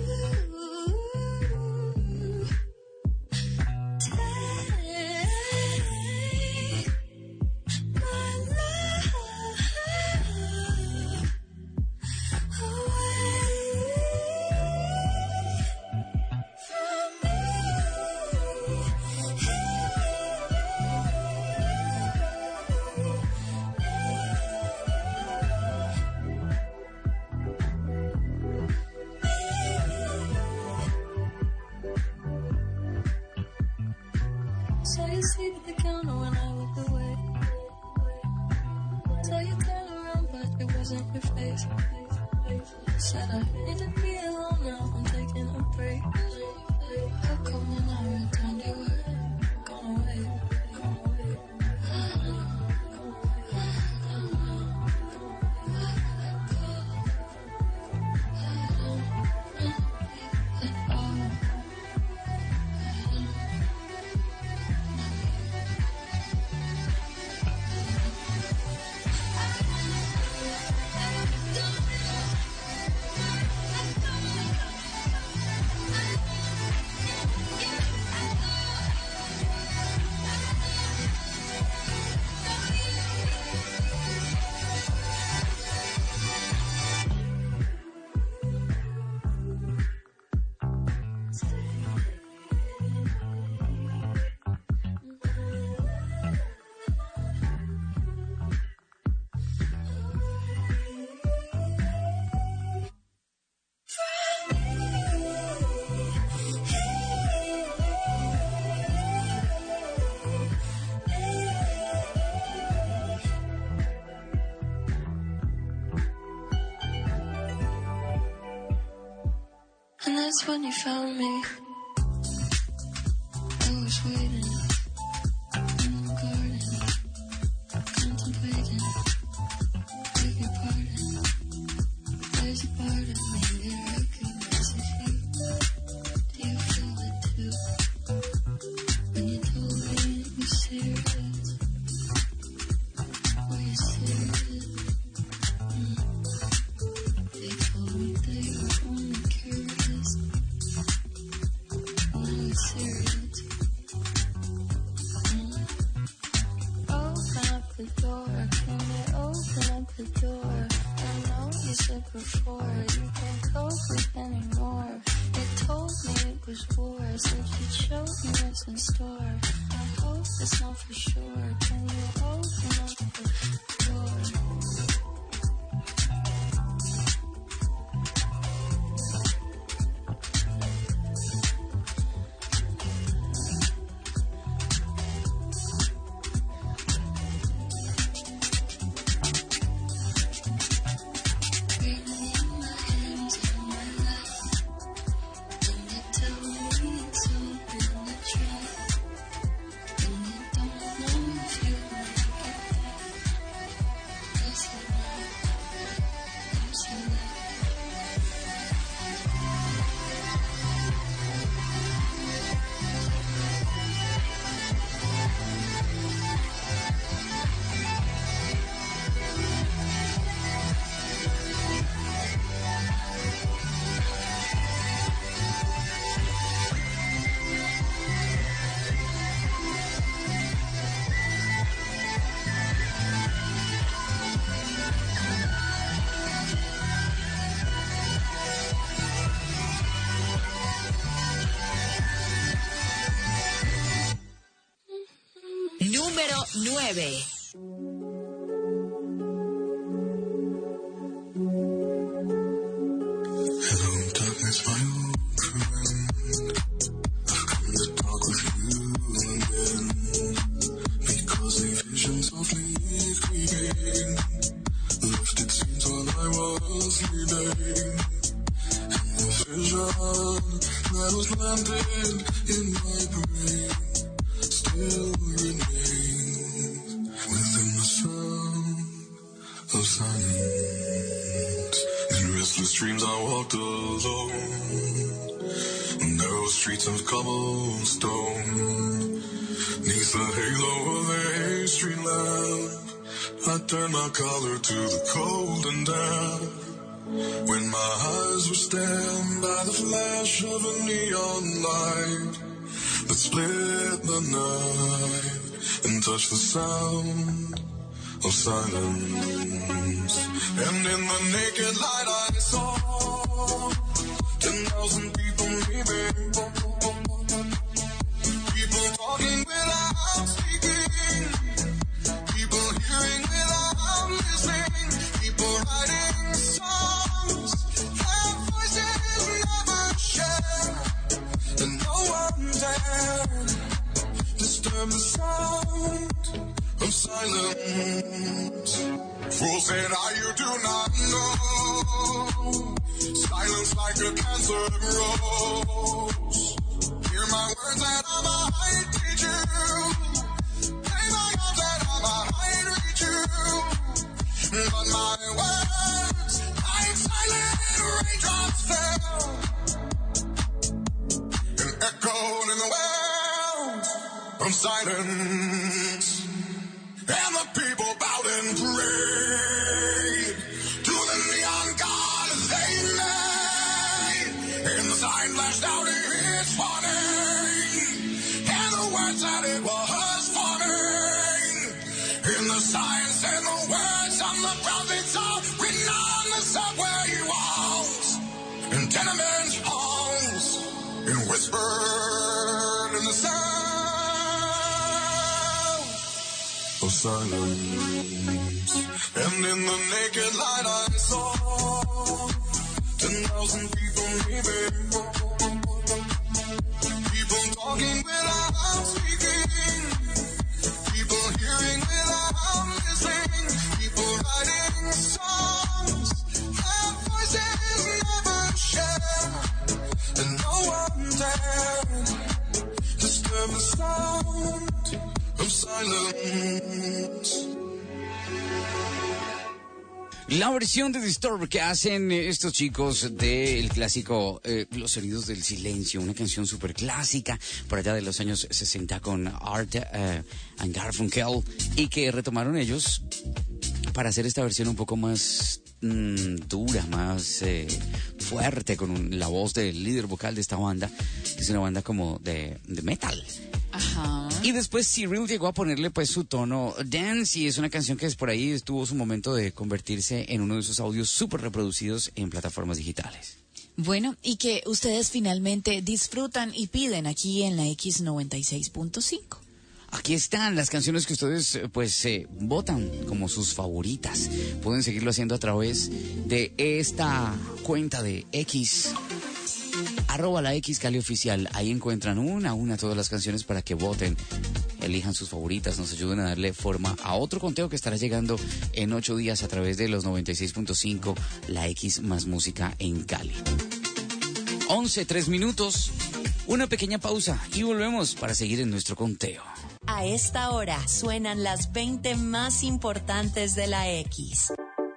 That's when you found me. I was waiting in the garden, contemplating. Beg your pardon. There's a part of me that recognizes you. Do you feel it too? When you told me it was serious, were you serious? Mm. They told me they were only curious. Now it's serious. Mm. Open up the door, can you open up the door? I know you said before you can't cope with anymore. You told me it was war, said you'd show me what's in store. I hope it's not for sure. Can you open up the door? Número nueve. Hello, darkness, my old friend. I've come to talk with you again, because a vision softly creeping left its scenes while I was sleeping, and the vision that was planted in my brain still remains within the sound of silence. In restless dreams I walked alone, narrow streets of cobblestone. Neath the halo of a street lamp, I turned my collar to the cold and damp. When my eyes were stabbed by the flash of a neon light that split the night and touched the sound of silence. And in the naked light I saw ten thousand people leaving, people talking without speaking, people hearing without listening, people writing songs their voices never share, and no one dared disturb the sound of silence. Fool said I, you do not know, silence like a cancer grows. Hear my words that I might teach you, play my arms that I might reach you, but my words like silent raindrops fell and echoed in the wells of silence. And the people bowed and prayed to the neon god they made, and the sign flashed out its warning, and the words that it was forming, and the sign said the words on the prophets are written on the subway walls and tenement halls, and whispered in the sound of silence. And in the naked light I saw ten thousand people leaving, people talking without speaking, people hearing without listening, people writing songs their voices never share, and La versión de Disturb que hacen estos chicos del clásico eh, Los Sonidos del Silencio, una canción súper clásica por allá de los años sesenta con Art uh, and Garfunkel, y que retomaron ellos para hacer esta versión un poco más mmm, dura, más eh, fuerte, con un, la voz del líder vocal de esta banda, que es una banda como de, de metal. Ajá. Y después Cyril llegó a ponerle pues su tono dance, y es una canción que es por ahí tuvo su momento de convertirse en uno de esos audios súper reproducidos en plataformas digitales. Bueno, y que ustedes finalmente disfrutan y piden aquí en la X noventa y seis punto cinco. Aquí están las canciones que ustedes pues eh, votan como sus favoritas. Pueden seguirlo haciendo a través de esta cuenta de X, arroba la X Cali Oficial. Ahí encuentran una a una todas las canciones para que voten, elijan sus favoritas, nos ayuden a darle forma a otro conteo que estará llegando en ocho días a través de los noventa y seis punto cinco, la X más música en Cali. once, tres minutos, una pequeña pausa y volvemos para seguir en nuestro conteo. A esta hora suenan las veinte más importantes de la X.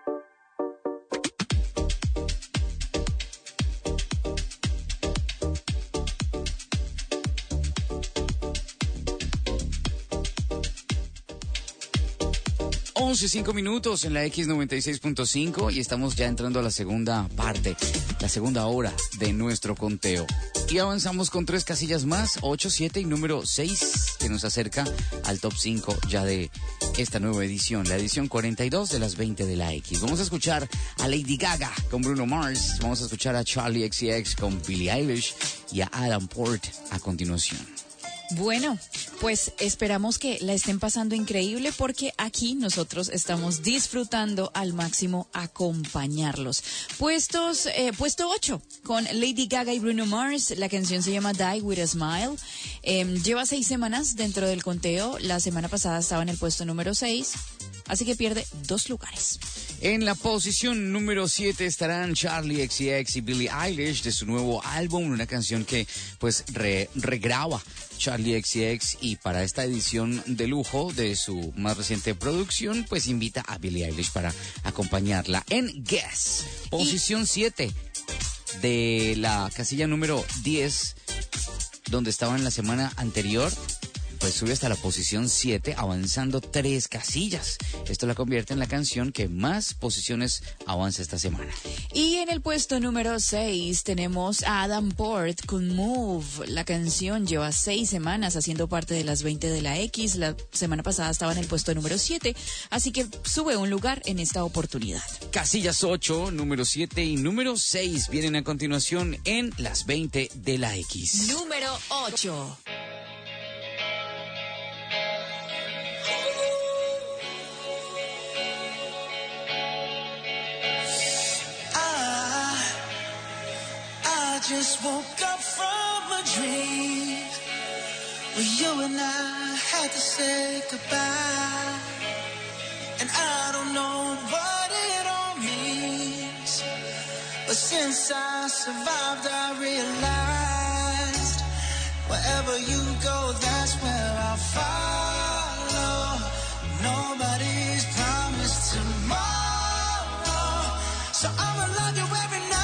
once, cinco minutos en la X noventa y seis punto cinco y estamos ya entrando a la segunda parte, la segunda hora de nuestro conteo. Y avanzamos con tres casillas más, ocho, siete y número seis, que nos acerca al top cinco ya de esta nueva edición, la edición cuarenta y dos de las veinte de la X. Vamos a escuchar a Lady Gaga con Bruno Mars, vamos a escuchar a Charlie X C X con Billie Eilish y a Adam Port a continuación. Bueno, pues esperamos que la estén pasando increíble, porque aquí nosotros estamos disfrutando al máximo acompañarlos. Puestos, eh, puesto ocho con Lady Gaga y Bruno Mars. La canción se llama Die With a Smile. Eh, lleva seis semanas dentro del conteo. La semana pasada estaba en el puesto número seis, así que pierde dos lugares. En la posición número siete estarán Charlie X C X y Billie Eilish de su nuevo álbum, una canción que pues re, regraba Charlie X C X, y para esta edición de lujo de su más reciente producción pues invita a Billie Eilish para acompañarla en Guess. Posición siete de la casilla número diez, donde estaba en la semana anterior, pues sube hasta la posición siete, avanzando tres casillas. Esto la convierte en la canción que más posiciones avanza esta semana. Y en el puesto número seis tenemos a Adam Port con Move. La canción lleva seis semanas haciendo parte de las veinte de la X. La semana pasada estaba en el puesto número siete, así que sube un lugar en esta oportunidad. Casillas ocho, número siete y número seis vienen a continuación en las veinte de la X. Número ocho. I just woke up from a dream where you and I had to say goodbye, and I don't know what it all means, but since I survived I realized wherever you go, that's where I'll follow. Nobody's promised tomorrow, so I'ma love you every night.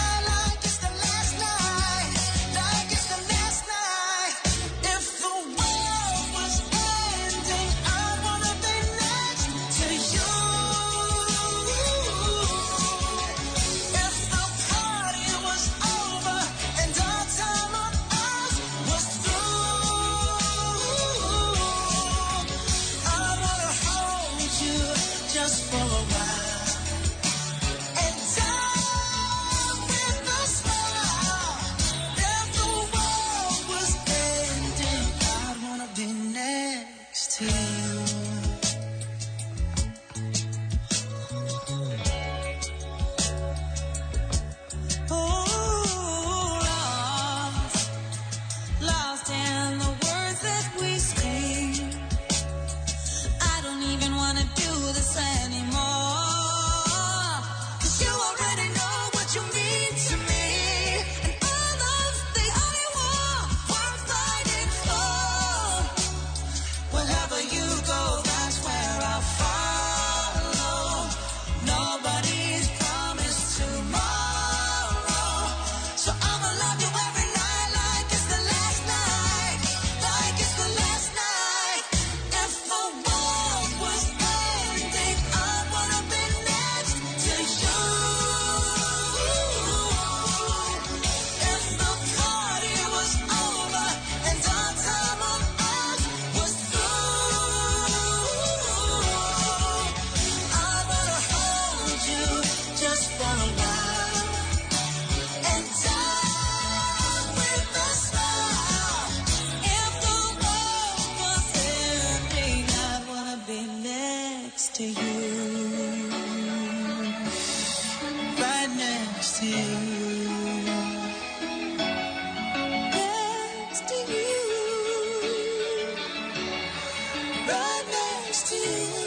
next to you, right next to you, next to you, right next to you.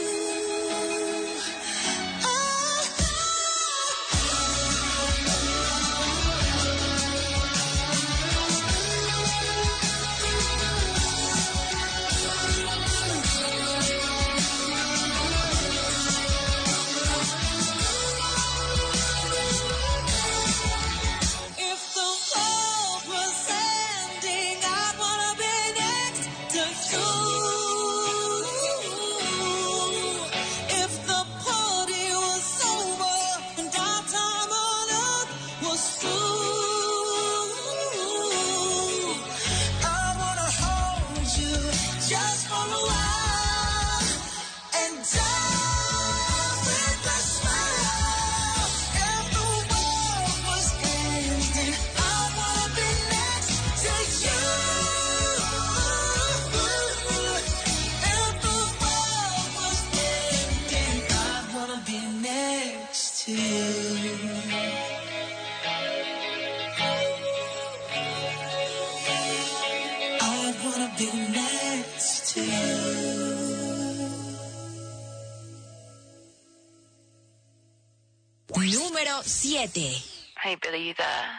Número siete. Hey, Billy, you there?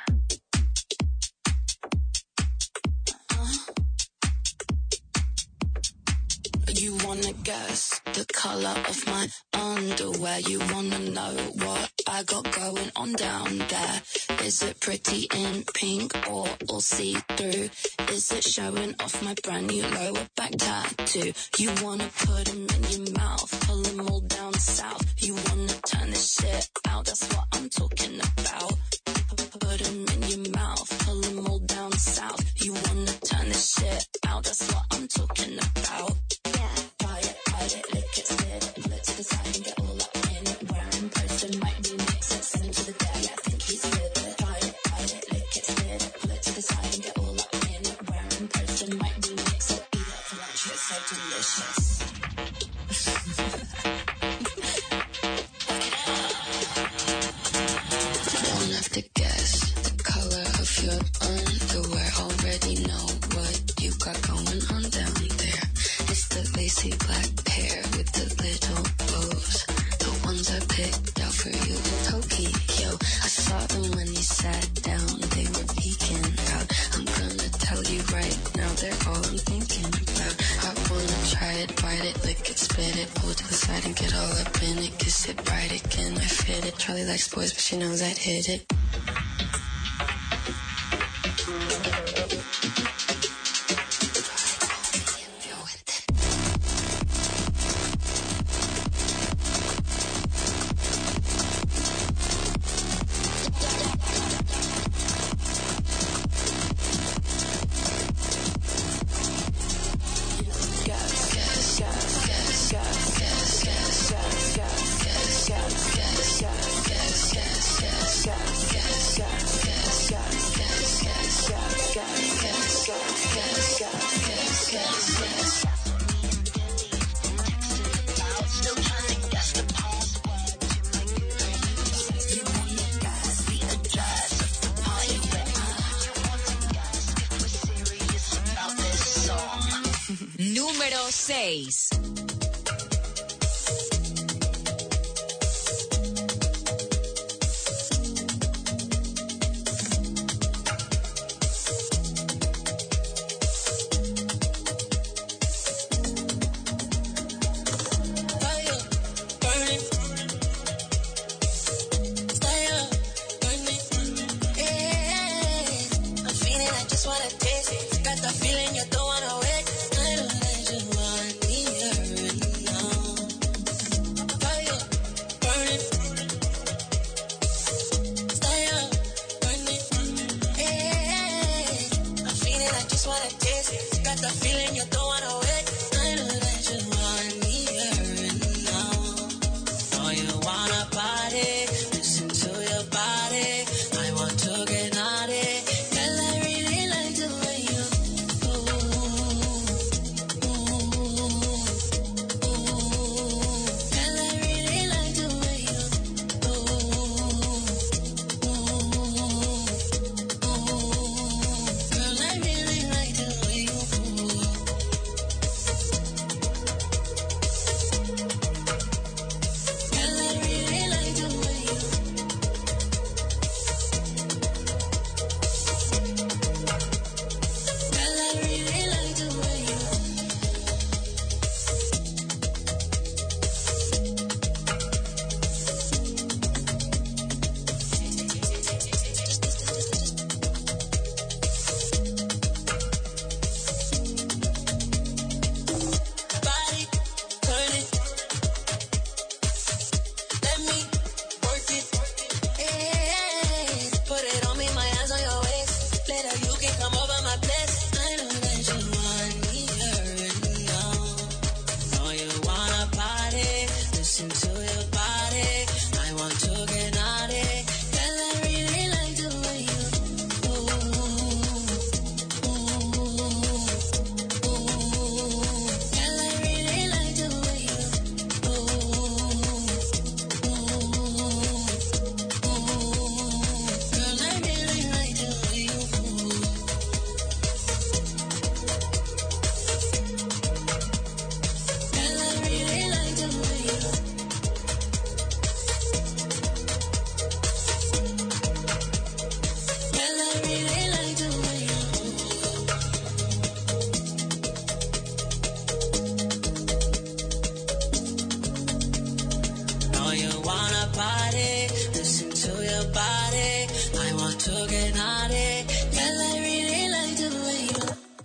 You wanna guess the color of my underwear? You wanna know what I got going on down there? Is it pretty in pink or all see-through? Is it showing off my brand new lower back tattoo? You wanna put them in your mouth, pull them all down south. You wanna turn this shit out, that's what I'm talking about. Put them in your mouth, pull them all down south. You wanna turn this shit out, that's what I'm talking about. Try it, bite it, lick it, spit it, pull it to the side and get all up in it. Wearing poster might be mix it, send him to the day, I think he's with it. Try it, bite it, lick it, spit it, pull it to the side and get all up in it. Wearing poster might be mix it, eat it for lunch, it's so delicious. Don't have to guess the color of your underwear, already know what you got going on down there. It's the lacy black pair with the little bows, the ones I picked out for you in Tokyo. I saw them when you sat down, they were peeking out. I'm gonna tell you right now, they're all I'm thinking about. I wanna try it, bite it, lick it, spit it, pull it to the side and get all up in it. Kiss it right again, I fit it. Charlie likes boys, but she knows I'd hit it. Número seis. listen to your body. I want to get naughty. Girl, I really like the way you ooh, ooh, ooh. Girl, I really like the way you ooh, ooh, ooh. Girl, I really like the way you ooh. Girl, I really like the way you Girl, I really like the way you Know you wanna party, listen to your body. I want to get naughty. Girl, I really like the way you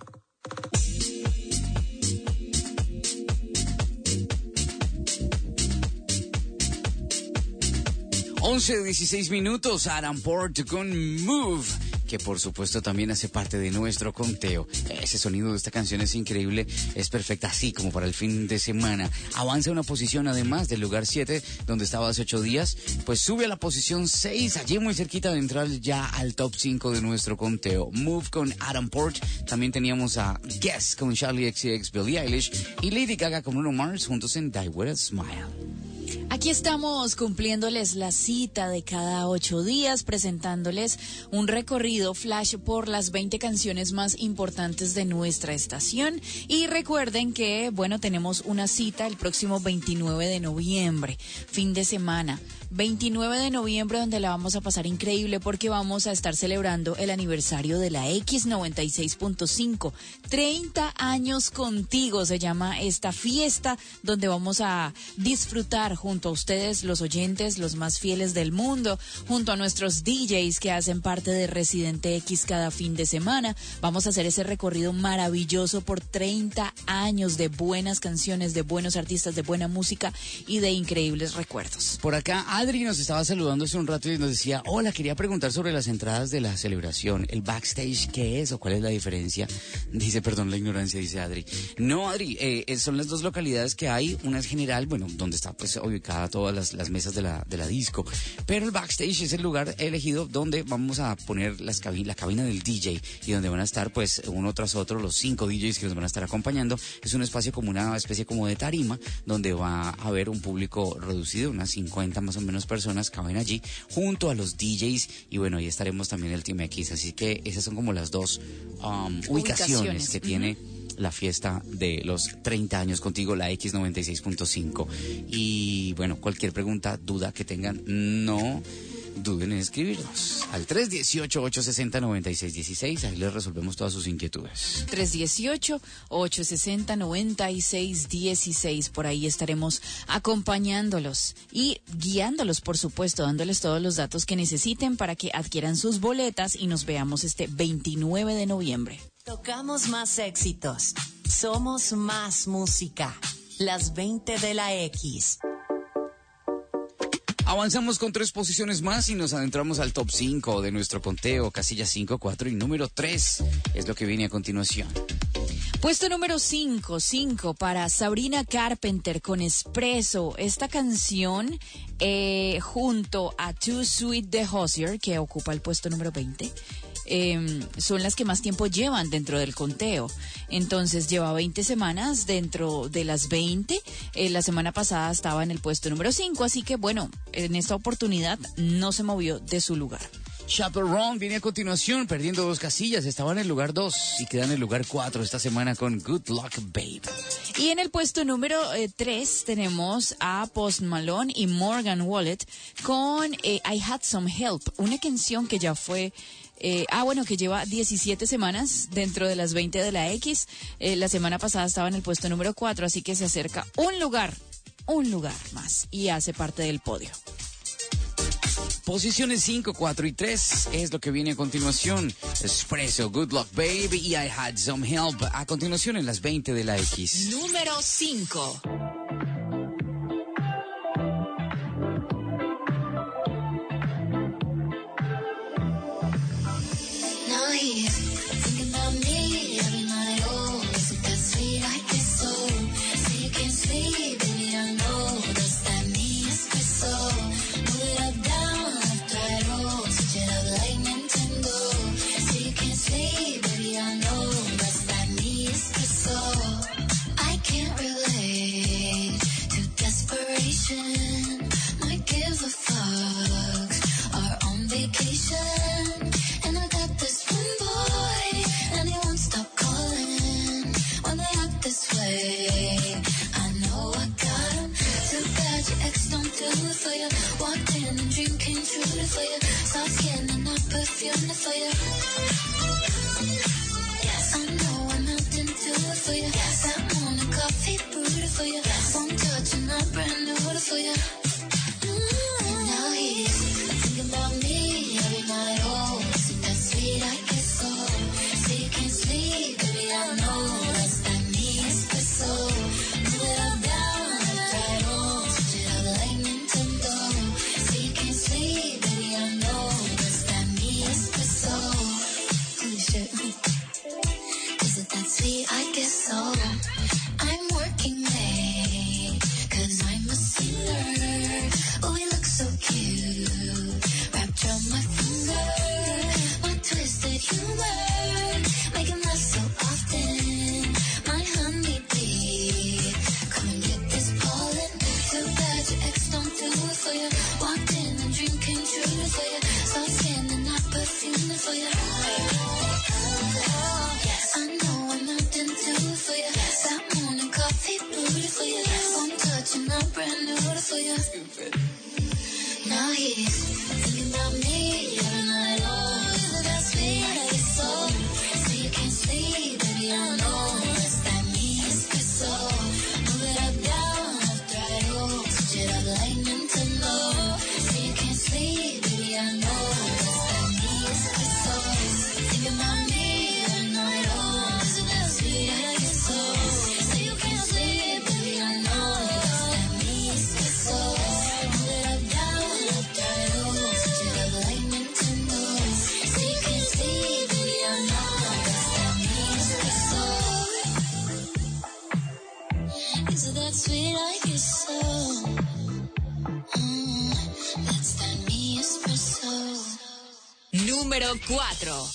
once dieciséis minutos, Adam Port con Move, que por supuesto también hace parte de nuestro conteo. Ese sonido de esta canción es increíble, es perfecta así como para el fin de semana. Avanza una posición además del lugar siete, donde estaba hace ocho días, pues sube a la posición seis, allí muy cerquita de entrar ya al top cinco de nuestro conteo. Move con Adam Port, también teníamos a Guess con Charlie X C X, Billie Eilish y Lady Gaga con Bruno Mars juntos en Die With A Smile. Aquí estamos cumpliéndoles la cita de cada ocho días, presentándoles un recorrido flash por las veinte canciones más importantes de nuestra estación. Y recuerden que, bueno, tenemos una cita el próximo veintinueve de noviembre, fin de semana. veintinueve de noviembre, donde la vamos a pasar increíble porque vamos a estar celebrando el aniversario de la X noventa y seis punto cinco. treinta años contigo se llama esta fiesta, donde vamos a disfrutar junto a ustedes, los oyentes, los más fieles del mundo, junto a nuestros D Js que hacen parte de Residente X cada fin de semana. Vamos a hacer ese recorrido maravilloso por treinta años de buenas canciones, de buenos artistas, de buena música y de increíbles recuerdos. Por acá, Adri nos estaba saludando hace un rato y nos decía, hola, quería preguntar sobre las entradas de la celebración, el backstage, ¿qué es o cuál es la diferencia? Dice, perdón la ignorancia, dice Adri. No, Adri, eh, son las dos localidades que hay, una es general, bueno, donde está pues ubicada todas las, las mesas de la, de la disco, pero el backstage es el lugar elegido donde vamos a poner las cabi- la cabina del D J y donde van a estar pues uno tras otro los cinco D Js que nos van a estar acompañando. Es un espacio como una especie como de tarima donde va a haber un público reducido, unas cincuenta más o menos personas caben allí junto a los D Js y bueno, ahí estaremos también el Team X, así que esas son como las dos um, ubicaciones, ubicaciones que uh-huh. tiene la fiesta de los treinta años contigo, la X noventa y seis punto cinco. Y bueno, cualquier pregunta, duda que tengan, no duden en escribirnos al tres uno ocho, ocho seis cero, nueve seis uno seis, ahí les resolvemos todas sus inquietudes. tres uno ocho, ocho seis cero, nueve seis uno seis, por ahí estaremos acompañándolos y guiándolos, por supuesto, dándoles todos los datos que necesiten para que adquieran sus boletas y nos veamos este veintinueve de noviembre. Tocamos más éxitos, somos más música, las veinte de la X. Avanzamos con tres posiciones más y nos adentramos al top cinco de nuestro conteo, casilla cinco, cuatro y número tres es lo que viene a continuación. Puesto número cinco, cinco para Sabrina Carpenter con Espresso. Esta canción eh, junto a Too Sweet de Hozier, que ocupa el puesto número veinte, eh, son las que más tiempo llevan dentro del conteo. Entonces lleva veinte semanas dentro de las veinte. Eh, la semana pasada estaba en el puesto número cinco, así que bueno, en esta oportunidad no se movió de su lugar. Chaperone viene a continuación, perdiendo dos casillas, estaba en el lugar dos y queda en el lugar cuatro esta semana con Good Luck Babe. Y en el puesto número tres eh, tenemos a Post Malone y Morgan Wallet con eh, I Had Some Help, una canción que ya fue... Eh, ah, bueno, que lleva diecisiete semanas dentro de las veinte de la X. Eh, la semana pasada estaba en el puesto número cuatro, así que se acerca un lugar, un lugar más y hace parte del podio. Posiciones cinco, cuatro y tres es lo que viene a continuación. Espresso, Good Luck Baby y I Had Some Help. A continuación en las veinte de la X. Número cinco. Sleep, baby, I know, does that ocean. Might give a fuck. Are on vacation. And I got this one boy, and he won't stop calling. When they act this way, I know I got him. Too bad your ex don't do it for you. Walked in and dream came true for you. Soft skin and not perfume for you. Yes, I know I'm melting to it for you. That morning coffee brewed for you. One touch and I'm brand new for you. Mm, now he's thinking about me every night. Oh, isn't that sweet? I guess so. Say you can't sleep, baby, I know. That's that me espresso. Move it up down, left, right, on. Switch it up like Nintendo. Say you can't sleep, baby, I know. That's that me espresso. Holy shit. Is it that sweet? I guess so. I'm working late, cause I'm a singer. Oh, he looks so cute, wrapped around my finger. My twisted humor, make him laugh so often. My honeybee, come and get this pollen. Too bad your ex don't do it for you. Walked in and dream came true for you. Soft skin and not perfume for you. I know I'm not into it for you. That morning coffee brewed for you. One touch and I'm brand new for you. Now he's thinking about me every night. Oh, isn't that sweet? I guess so. So you can't sleep, baby, I know. It's that me espresso. Move it up, down, left, right, oh. Switch it up like Nintendo. So you can't sleep, baby, I know. It's that me espresso. Thinking about me every night. Oh, isn't that sweet? I guess so. So you can't sleep, baby, I know. It's that me espresso. Move it up, down, left, right, oh. Switch it up like Nintendo. So you can't sleep, baby, I know. It's that me espresso. Is it that sweet? I guess so. Mm, that's that me espresso. Número cuatro.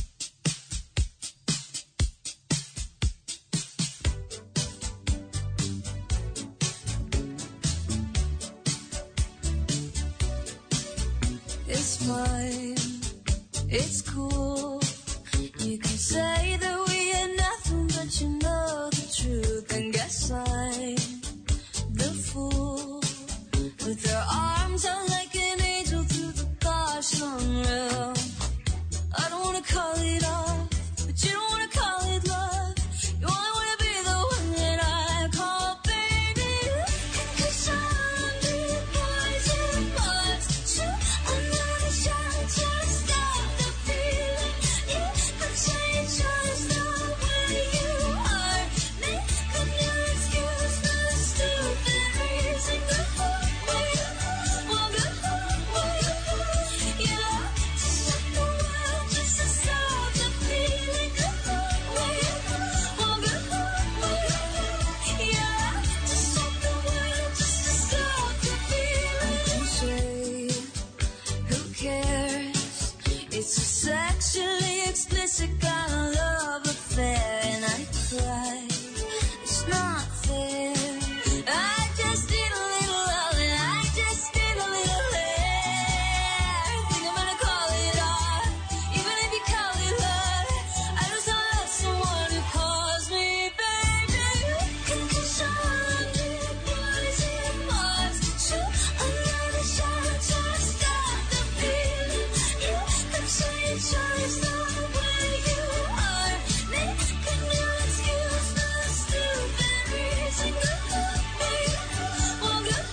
It's fine, it's cool. You can say that we ain't nothing, but you know the truth. And guess I'm the fool with her arms out like an angel through the gosh unreal. I don't wanna call it off, but you don't wanna call it love. You only wanna be the one that I call baby. Cause I'm the poison buds. Shoot another shot, just stop the feeling. You could change just the way you are. Make a new excuse, not a stupid reason. Good way, well, good way, yeah. Just like the world, just to stop the feeling. Good way, well, good way, yeah. Just like the world, just to stop the feeling. Cliche, who cares? It's a sexually explicit kind of love affair, and I cry. It's not fair. I just need a little love, and I just need a little hair. Think I'm gonna call it off, even if you call it love. I just don't love someone who calls me baby. Cause I'm the poison buds. Shoot another shot, just stop the feeling. You could change just the way you are. Make a new excuse, not a stupid reason. Good way, well, good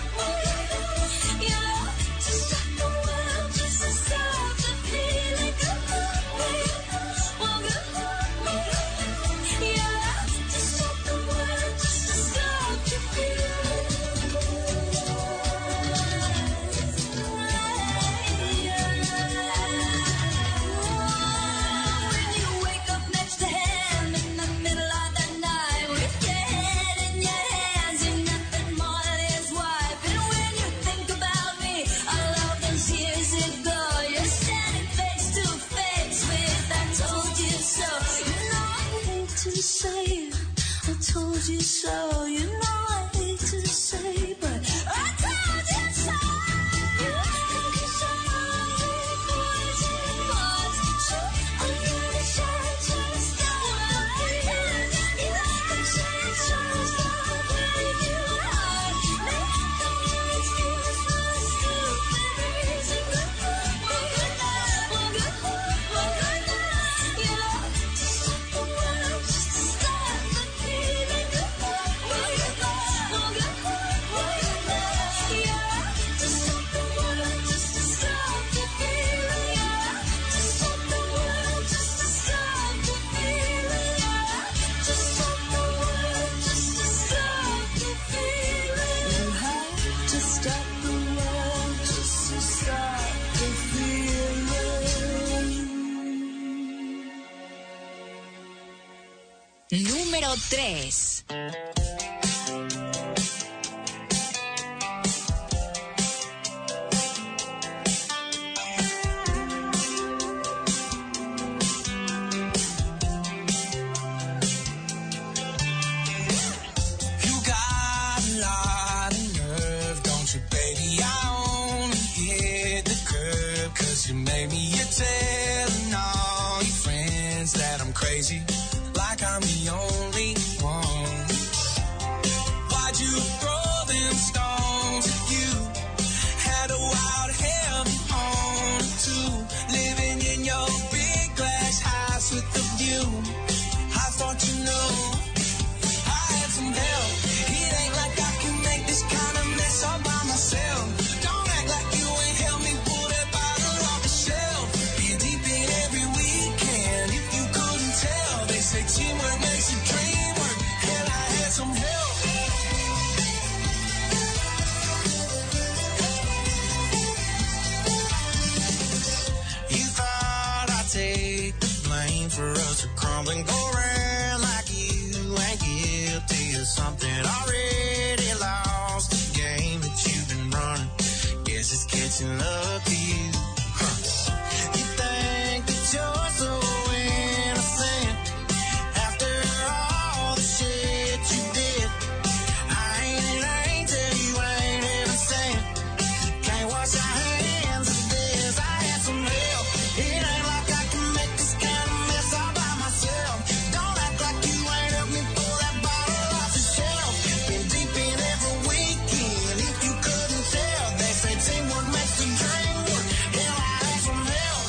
way, yeah. Just like the world, just to stop the feeling. Good way, well, good way, yeah. Just like the world, just to stop the When you wake up next to him in the middle of the night with your head in your hands, you're nothing more than his wife. And when you think about me, all of those years ago, you're standing face to face with I told you so. You know I hate to say it, I told you so. You know I hate to say, but I told stop the world just to stop the feeling. Número tres. You made me your telling all your friends that I'm crazy, like I'm the only one. Why'd you throw them stones at you? Had a wild heaven on it too. Living in your big glass house with the view. I thought you knew I had some help. It ain't like I can make this kind of mess all by myself. Don't act like you ain't helped me pull that bottle off the shelf. Been deep in every weekend, if you couldn't tell. They say teamwork makes the dream work. Hell, I had some help. You thought I'd take the blame for us crumbling, go around like you ain't guilty of something already lost. The game that you've been running, guess it's catching up to you. Huh. You think that you're so innocent after all the shit you did. I ain't an angel, you ain't even sent. Can't wash our hands of this. I had some help. It ain't like I can make this kind of mess all by myself. Don't act like you ain't helped me pull that bottle off the shelf. Been deep in every weekend, if you couldn't tell. They say teamwork makes the dream work. Hell, I had some help.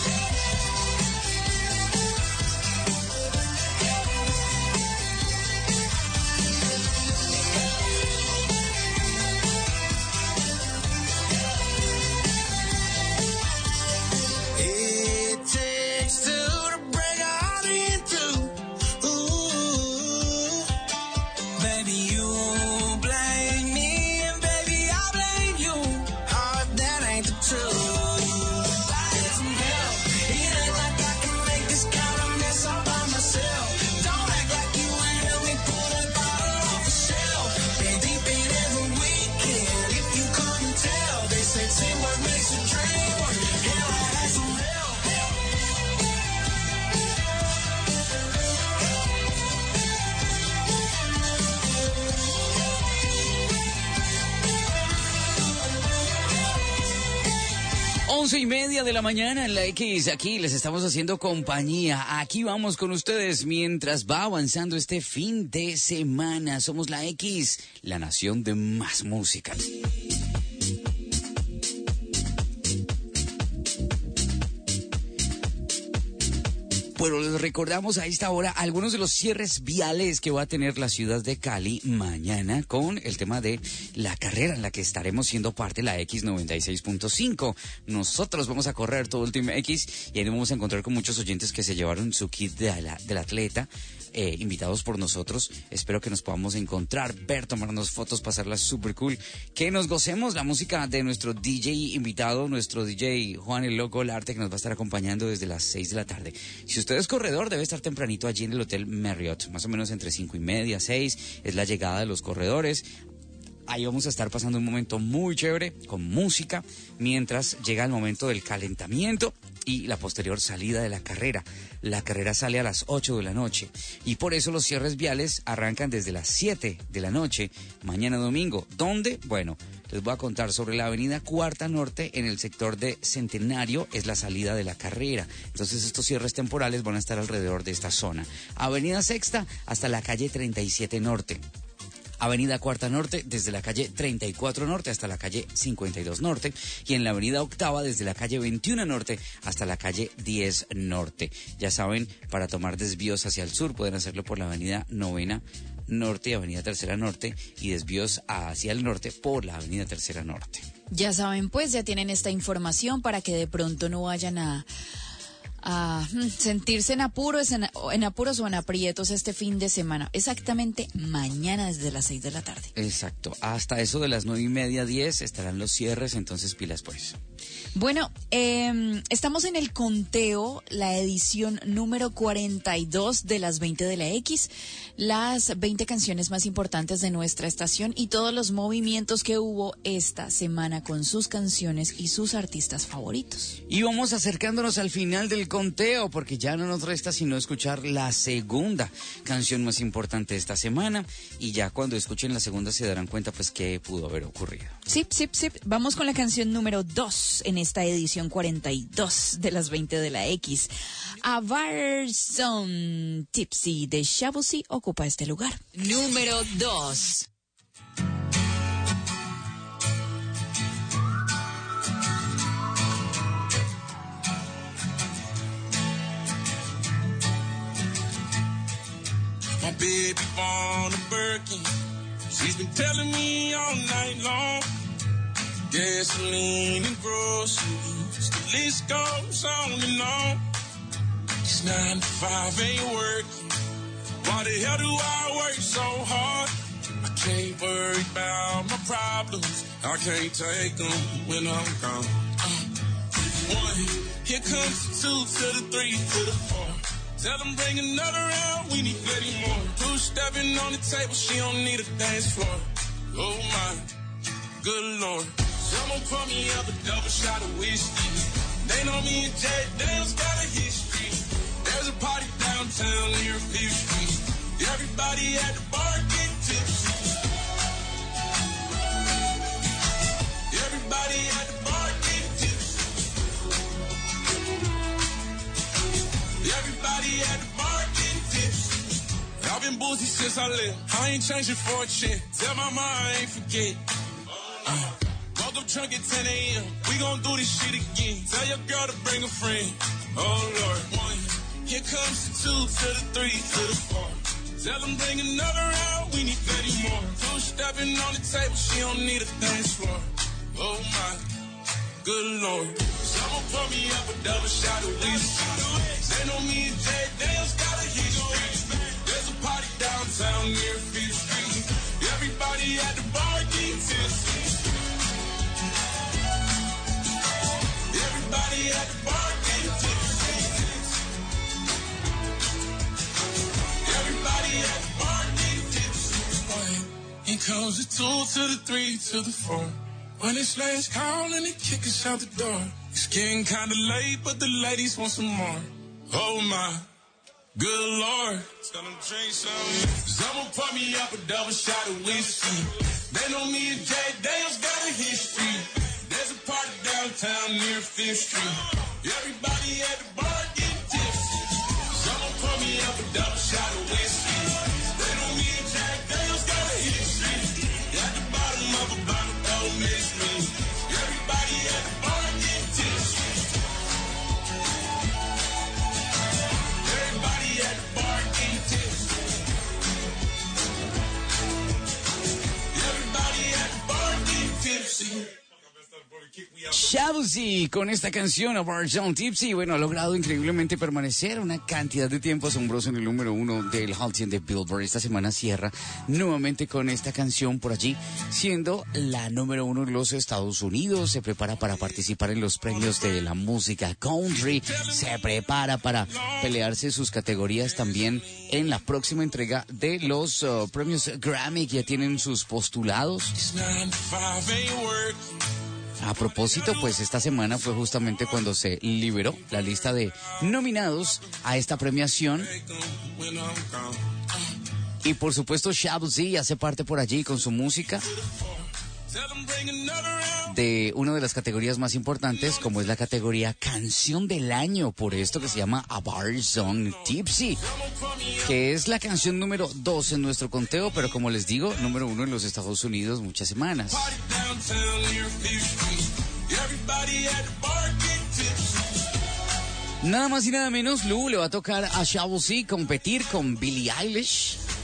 It takes two to break a heart in two. Ooh, baby, you blame me, and baby, I blame you. Oh, that ain't the truth. I had some help. It ain't like I can make this kind of mess all by myself. Don't act like you ain't helped me pull that bottle off the shelf. Been deep in every weekend, if you couldn't tell. They say teamwork makes the dream work. Hell, I had some help. Once y media de la mañana en la X, aquí les estamos haciendo compañía, aquí vamos con ustedes mientras va avanzando este fin de semana. Somos la X, la nación de más música. Bueno, les recordamos a esta hora algunos de los cierres viales que va a tener la ciudad de Cali mañana con el tema de la carrera en la que estaremos siendo parte de la X noventa y seis punto cinco. Nosotros vamos a correr todo el Team X y ahí nos vamos a encontrar con muchos oyentes que se llevaron su kit de la, del atleta, eh, invitados por nosotros. Espero que nos podamos encontrar, ver, tomarnos fotos, pasarla súper cool, que nos gocemos la música de nuestro D J invitado, nuestro D J Juan el Loco Olarte, que nos va a estar acompañando desde las seis de la tarde. Si usted es corredor, debe estar tempranito allí en el Hotel Marriott, más o menos entre cinco y media, seis, es la llegada de los corredores. Ahí vamos a estar pasando un momento muy chévere, con música, mientras llega el momento del calentamiento y la posterior salida de la carrera. La carrera sale a las ocho de la noche y por eso los cierres viales arrancan desde las siete de la noche, mañana domingo. ¿Dónde? Bueno, les voy a contar sobre la avenida Cuarta Norte en el sector de Centenario, es la salida de la carrera. Entonces estos cierres temporales van a estar alrededor de esta zona. Avenida Sexta hasta la calle treinta y siete Norte. Avenida Cuarta Norte desde la calle treinta y cuatro Norte hasta la calle cincuenta y dos Norte y en la Avenida Octava desde la calle veintiuno Norte hasta la calle diez Norte. Ya saben, para tomar desvíos hacia el sur pueden hacerlo por la Avenida Novena Norte y Avenida Tercera Norte y desvíos hacia el norte por la Avenida Tercera Norte. Ya saben, pues ya tienen esta información para que de pronto no vayan a... a mm, sentirse en apuros, en, en apuros o en aprietos este fin de semana. Exactamente mañana desde las seis de la tarde. Exacto. Hasta eso de las nueve y media, diez estarán los cierres, entonces pilas pues. Bueno, eh, estamos en el conteo, la edición número cuarenta y dos de las veinte de la X, las veinte canciones más importantes de nuestra estación y todos los movimientos que hubo esta semana con sus canciones y sus artistas favoritos. Y vamos acercándonos al final del conteo porque ya no nos resta sino escuchar la segunda canción más importante de esta semana y ya cuando escuchen la segunda se darán cuenta pues qué pudo haber ocurrido. Sí, sí, sí. Vamos con la canción número dos en esta edición cuarenta y dos de las veinte de la X. A Barzone Tipsy de Shabuzi ocupa este lugar. Número dos. My baby born a Birkin. She's been telling me all night long. Gasoline and groceries, the list goes on and on. It's nine to five, ain't working. Why the hell do I work so hard? I can't worry about my problems. I can't take them when I'm gone. Uh, one, here comes the two to the three to the four. Tell them bring another round, we need plenty more. Two stepping on the table, she don't need a dance floor. Oh my, good Lord. Someone pour me up a double shot of whiskey. They know me and Jay Dale's got a history. There's a party downtown near Fifth Street. Everybody at the bar get tipsy. Everybody at the bar get tipsy. Everybody at the bar get tipsy. I've been boozy since I left. I ain't changing for a chick. Tell my mom I ain't forget. Uh. Woke up drunk at ten a.m. We gon' do this shit again. Tell your girl to bring a friend. Oh Lord. One. Here comes the two to the three to the four. Tell them bring another round. We need thirty more. Two stepping on the table. She don't need a dance floor. Oh my. Good Lord. Someone pour me up a double shot of whiskey. They know me and Jay Dale's got a history. There's a party downtown near Fifth Street. Everybody at the bar get tipsy. Everybody at the bar get tipsy. Everybody at the bar get tipsy. Here comes the two to the three to the four. When it's last call and they kick us out the door. It's getting kinda late, but the ladies want some more. Oh my, good Lord. Tell them drink some. Someone pour me up a double shot of whiskey. They know me and Jay Dale's got a history. There's a party downtown near Fifth Street. Everybody at the bar get tipsy. Someone pour me up a double shot of whiskey. They know me and Jack Dale's got a history. At the bottom of a bottle, don't miss me. Everybody at the bar get tipsy. Everybody at the bar get tipsy. Everybody at the bar get tipsy. Shabuzi con esta canción, A Barzone Tipsy, bueno, ha logrado increíblemente permanecer una cantidad de tiempo asombroso en el número uno del Hot cien de Billboard. Esta semana cierra nuevamente con esta canción por allí, siendo la número uno en los Estados Unidos. Se prepara para participar en los premios de la música country, se prepara para pelearse sus categorías también en la próxima entrega de los uh, premios Grammy, que ya tienen sus postulados. A propósito, pues esta semana fue justamente cuando se liberó la lista de nominados a esta premiación. Y por supuesto, Shabuzi hace parte por allí con su música de una de las categorías más importantes, como es la categoría Canción del Año, por esto que se llama A Barzone Tipsy, que es la canción número dos en nuestro conteo, pero como les digo, número uno en los Estados Unidos muchas semanas. Nada más y nada menos, Lu, le va a tocar a Shabuzi competir con Billie Eilish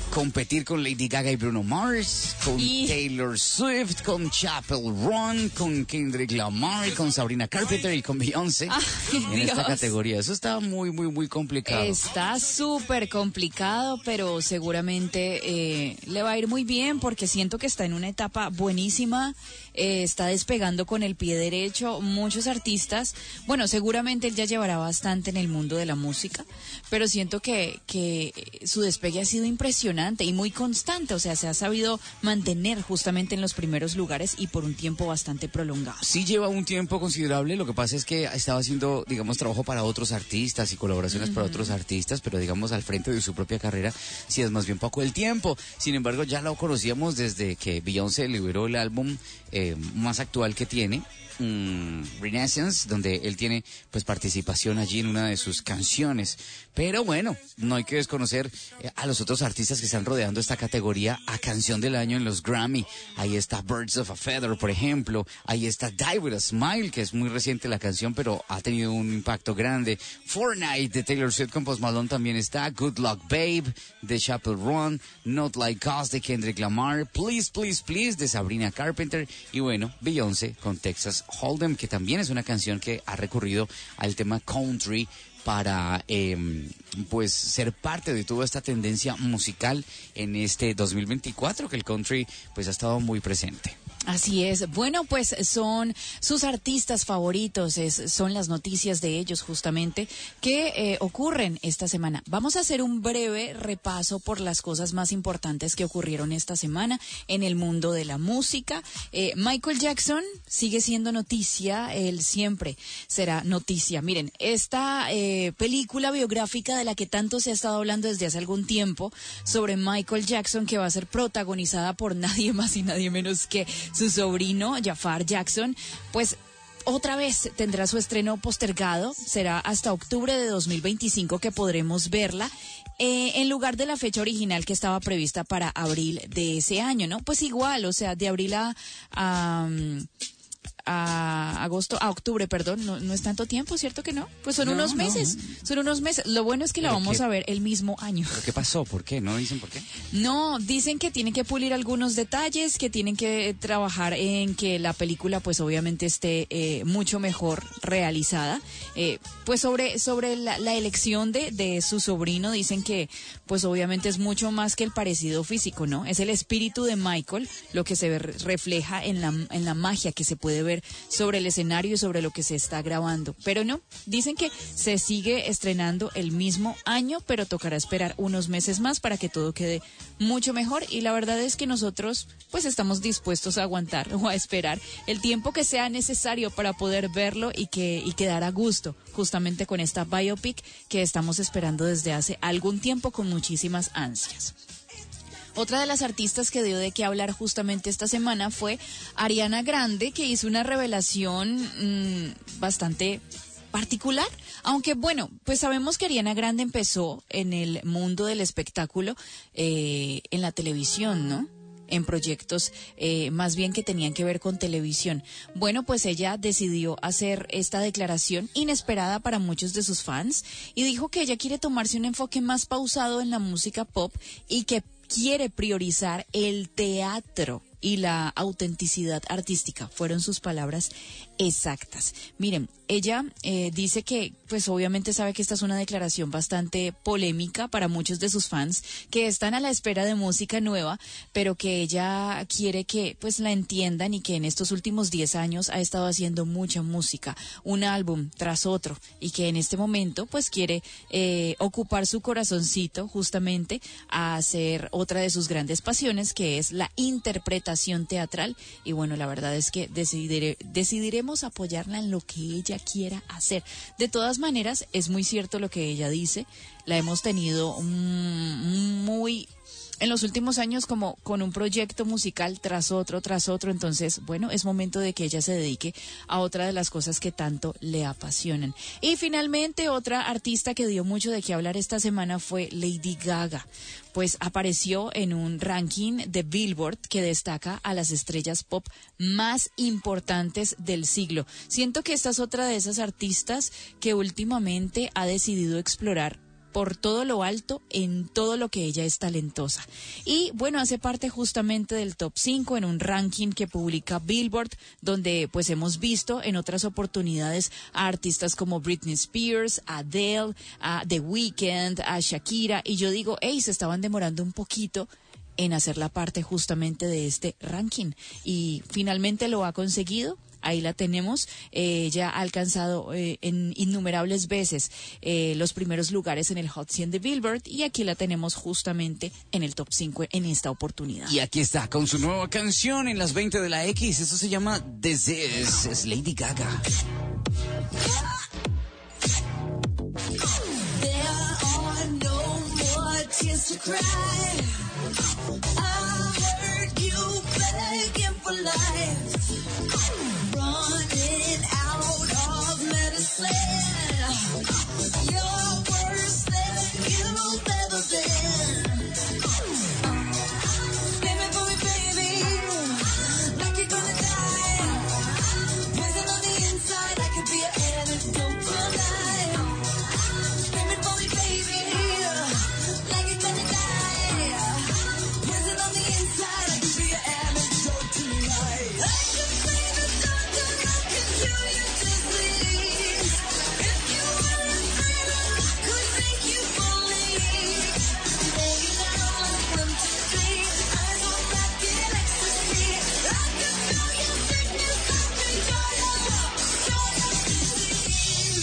competir con Lady Gaga y Bruno Mars, con Y- Taylor Swift, con Chapel Roan, con Kendrick Lamar, con Sabrina Carpenter y con Beyoncé Ay, en esta Dios. categoría. Eso está muy, muy, muy complicado. Está súper complicado, pero seguramente eh, le va a ir muy bien porque siento que está en una etapa buenísima, eh, está despegando con el pie derecho. Muchos artistas, bueno, seguramente él ya llevará bastante en el mundo de la música, pero siento que, que su despegue ha sido impresionante y muy constante, o sea, se ha sabido mantener justamente en los primeros lugares y por un tiempo bastante prolongado. Sí lleva un tiempo considerable, lo que pasa es que estaba haciendo, digamos, trabajo para otros artistas y colaboraciones para otros artistas, pero digamos al frente de su propia carrera sí es más bien poco el tiempo. Sin embargo, ya lo conocíamos desde que Beyoncé liberó el álbum eh, más actual que tiene, mm, Renaissance, donde él tiene pues participación allí en una de sus canciones. Pero bueno, no hay que desconocer eh, a los otros artistas que están rodeando esta categoría a canción del año en los Grammy. Ahí está Birds of a Feather, por ejemplo. Ahí está Die With a Smile, que es muy reciente la canción, pero ha tenido un impacto grande. Fortnite de Taylor Swift con Post Malone también está. Good Luck Babe de Chapel Roan. Not Like Us de Kendrick Lamar. Please, Please, Please de Sabrina Carpenter. Y bueno, Beyoncé con Texas Hold'em, que también es una canción que ha recurrido al tema country para eh, pues ser parte de toda esta tendencia musical en este dos mil veinticuatro, que el country pues ha estado muy presente. Así es. Bueno, pues son sus artistas favoritos, es, son las noticias de ellos justamente que eh, ocurren esta semana. Vamos a hacer un breve repaso por las cosas más importantes que ocurrieron esta semana en el mundo de la música. Eh, Michael Jackson sigue siendo noticia, él siempre será noticia. Miren, esta eh, película biográfica de la que tanto se ha estado hablando desde hace algún tiempo sobre Michael Jackson, que va a ser protagonizada por nadie más y nadie menos que su sobrino Jafar Jackson, pues otra vez tendrá su estreno postergado, será hasta octubre de dos mil veinticinco que podremos verla, eh, en lugar de la fecha original que estaba prevista para abril de ese año, ¿no? Pues igual, o sea, de abril a... a a agosto, a octubre, perdón, no, no es tanto tiempo, ¿cierto que no? Pues son No, unos no. meses, son unos meses. Lo bueno es que la ¿Pero vamos qué? a ver el mismo año. ¿Pero qué pasó? ¿Por qué? ¿No dicen por qué? No, dicen que tienen que pulir algunos detalles, que tienen que trabajar en que la película pues obviamente esté eh, mucho mejor realizada. Eh, pues sobre, sobre la, la elección de, de su sobrino dicen que pues obviamente es mucho más que el parecido físico, ¿no? Es el espíritu de Michael lo que se ve, refleja en la, en la magia que se puede ver sobre el escenario y sobre lo que se está grabando. Pero no, dicen que se sigue estrenando el mismo año, pero tocará esperar unos meses más para que todo quede mucho mejor, y la verdad es que nosotros pues estamos dispuestos a aguantar o a esperar el tiempo que sea necesario para poder verlo y que y quedar a gusto justamente con esta biopic que estamos esperando desde hace algún tiempo con muchísimas ansias. Otra de las artistas que dio de qué hablar justamente esta semana fue Ariana Grande, que hizo una revelación mmm, bastante particular, aunque bueno, pues sabemos que Ariana Grande empezó en el mundo del espectáculo, eh, en la televisión, ¿no? En proyectos eh, más bien que tenían que ver con televisión. Bueno, pues ella decidió hacer esta declaración inesperada para muchos de sus fans y dijo que ella quiere tomarse un enfoque más pausado en la música pop y que quiere priorizar el teatro y la autenticidad artística. Fueron sus palabras exactas. Miren, ella eh, dice que, pues obviamente sabe que esta es una declaración bastante polémica para muchos de sus fans que están a la espera de música nueva, pero que ella quiere que pues la entiendan y que en estos últimos diez años ha estado haciendo mucha música, un álbum tras otro, y que en este momento pues quiere eh, ocupar su corazoncito justamente a hacer otra de sus grandes pasiones, que es la interpretación teatral. Y bueno, la verdad es que decidiré, decidiremos apoyarla en lo que ella quiera hacer. De todas maneras, es muy cierto lo que ella dice, la hemos tenido mm, muy en los últimos años como con un proyecto musical tras otro, tras otro. Entonces, bueno, es momento de que ella se dedique a otra de las cosas que tanto le apasionan. Y finalmente, otra artista que dio mucho de qué hablar esta semana fue Lady Gaga. Pues apareció en un ranking de Billboard que destaca a las estrellas pop más importantes del siglo. Siento que esta es otra de esas artistas que últimamente ha decidido explorar por todo lo alto en todo lo que ella es talentosa. Y bueno, hace parte justamente del top cinco en un ranking que publica Billboard, donde pues hemos visto en otras oportunidades a artistas como Britney Spears, Adele, a The Weeknd, a Shakira, y yo digo, hey, se estaban demorando un poquito en hacer la parte justamente de este ranking, y finalmente lo ha conseguido. Ahí la tenemos. Eh, ella ha alcanzado eh, en innumerables veces eh, los primeros lugares en el Hot cien de Billboard, y aquí la tenemos justamente en el top cinco en esta oportunidad. Y aquí está con su nueva canción en las veinte de la X. Esto se llama This Is, es Lady Gaga. There are no more tears to cry. I heard you begging for life, running out of medicine. You're worse than you've ever been. Screaming for me, baby, like you're gonna die. Poison on the inside, I could be an antidote tonight. Screaming for me, baby, like you're gonna die. Poison on the inside, I could be an antidote tonight. I could be the doctor, I could cure your disease. If you were afraid, I could make you believe. Lay you down like one, two, three, eyes on back in ecstasy. I could cure your sickness, I could cure your, cure your disease.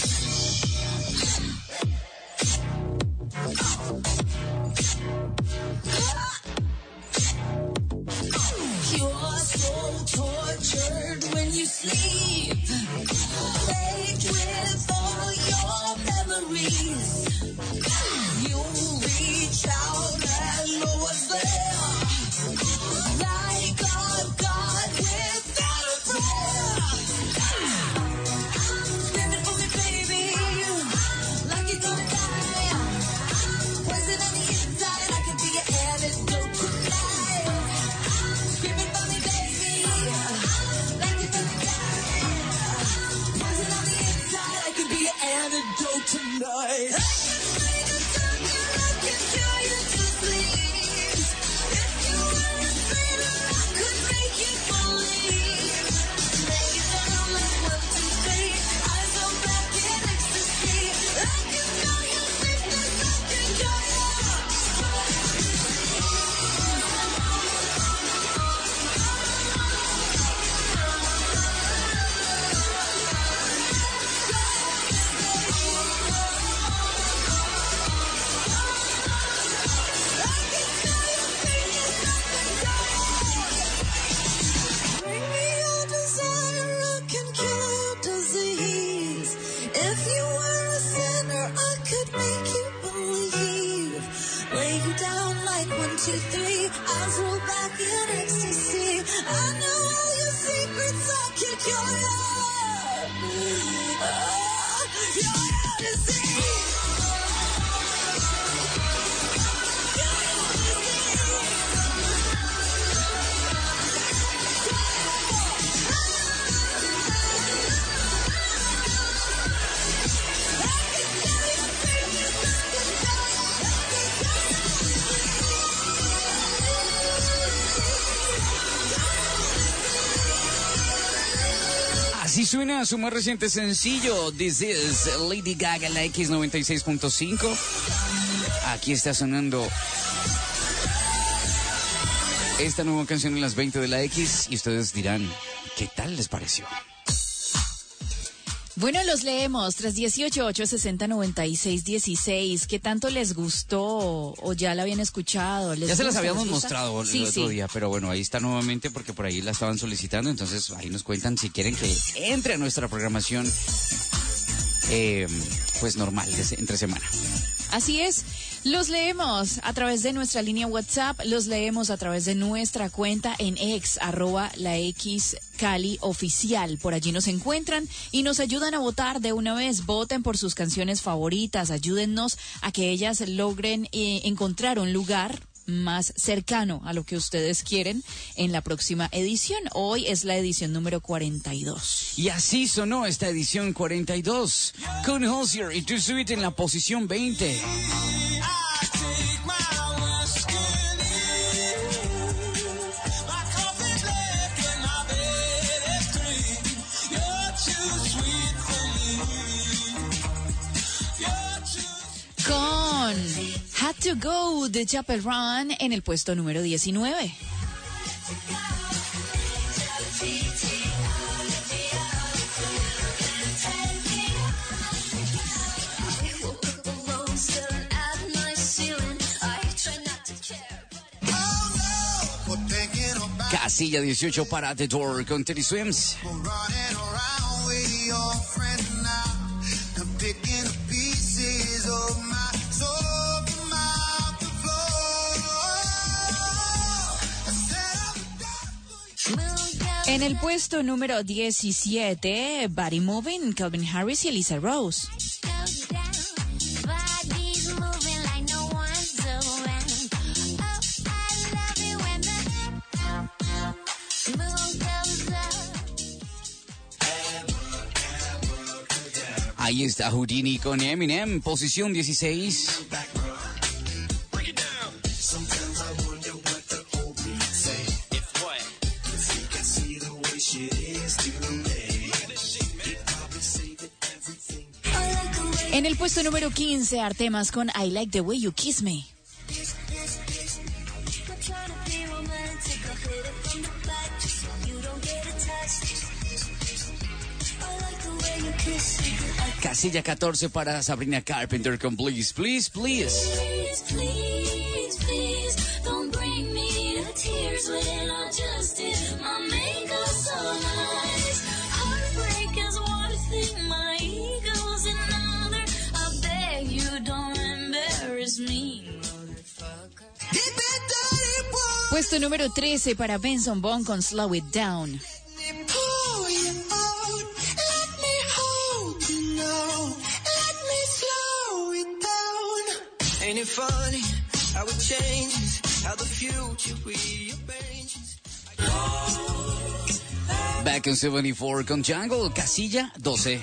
You're so tortured when you sleep, plagued with all your memories. You reach out and know what's there, like a god without a prayer. Screaming for me, baby, like you're gonna die. Poison on the inside, I could be your antidote tonight. Screaming for me, baby, like you're gonna die. Poison on the inside, I could be your antidote tonight. I could be the doctor, I could cure your disease. If you were afraid, I could make you believe. Lay you down like one, two, three, eyes on back in ecstasy. I could cure your sickness, I could cure Bring me your desire, I can cure your disease. If you were a sinner, I could make you believe. Lay you down like one, two, three, eyes roll back in ecstasy. I know all your secrets, I can cure your, uh, cure your disease. Cure your disease. Así suena su más reciente sencillo, This Is Lady Gaga en la X noventa y seis punto cinco. Aquí está sonando esta nueva canción en las veinte de la X y ustedes dirán, ¿qué tal les pareció? Bueno, los leemos, tres uno ocho, ocho seis cero, nueve seis uno seis. ¿Qué tanto les gustó o ya la habían escuchado? ¿Les Ya se las gusta? habíamos ¿Les gusta? mostrado el Sí, otro sí. día, pero bueno, ahí está nuevamente porque por ahí la estaban solicitando, entonces ahí nos cuentan si quieren que entre a nuestra programación eh, pues normal, de, entre semana. Así es, los leemos a través de nuestra línea WhatsApp, los leemos a través de nuestra cuenta en ex, arroba la X Cali Oficial. Por allí nos encuentran y nos ayudan a votar de una vez. Voten por sus canciones favoritas, ayúdennos a que ellas logren eh, encontrar un lugar más cercano a lo que ustedes quieren en la próxima edición. Hoy es la edición número cuarenta y dos. Y así sonó esta edición cuarenta y dos, con Hozier y Too Sweet en la posición veinte. Con Had to Go de Chapel Run en el puesto número diecinueve. Casilla dieciocho para The Door con Teddy Swims. En el puesto número diecisiete, Body Moving, Calvin Harris y Elisa Rose. Ahí está Houdini con Eminem, posición dieciséis. En el puesto número quince, Artemas con I Like the Way You Kiss Me. Casilla catorce para Sabrina Carpenter con Please, Please, Please. Please, please, please, don't bring me to tears when I just did my makeup so nice. Heartbreak is one thing, my ego's another. I beg you don't embarrass me, motherfucker. Puesto número trece para Benson Boone con Slow It Down. Ain't it funny how it changes, how the future rearranges? Back in setenta y cuatro con Jungle, Casilla doce.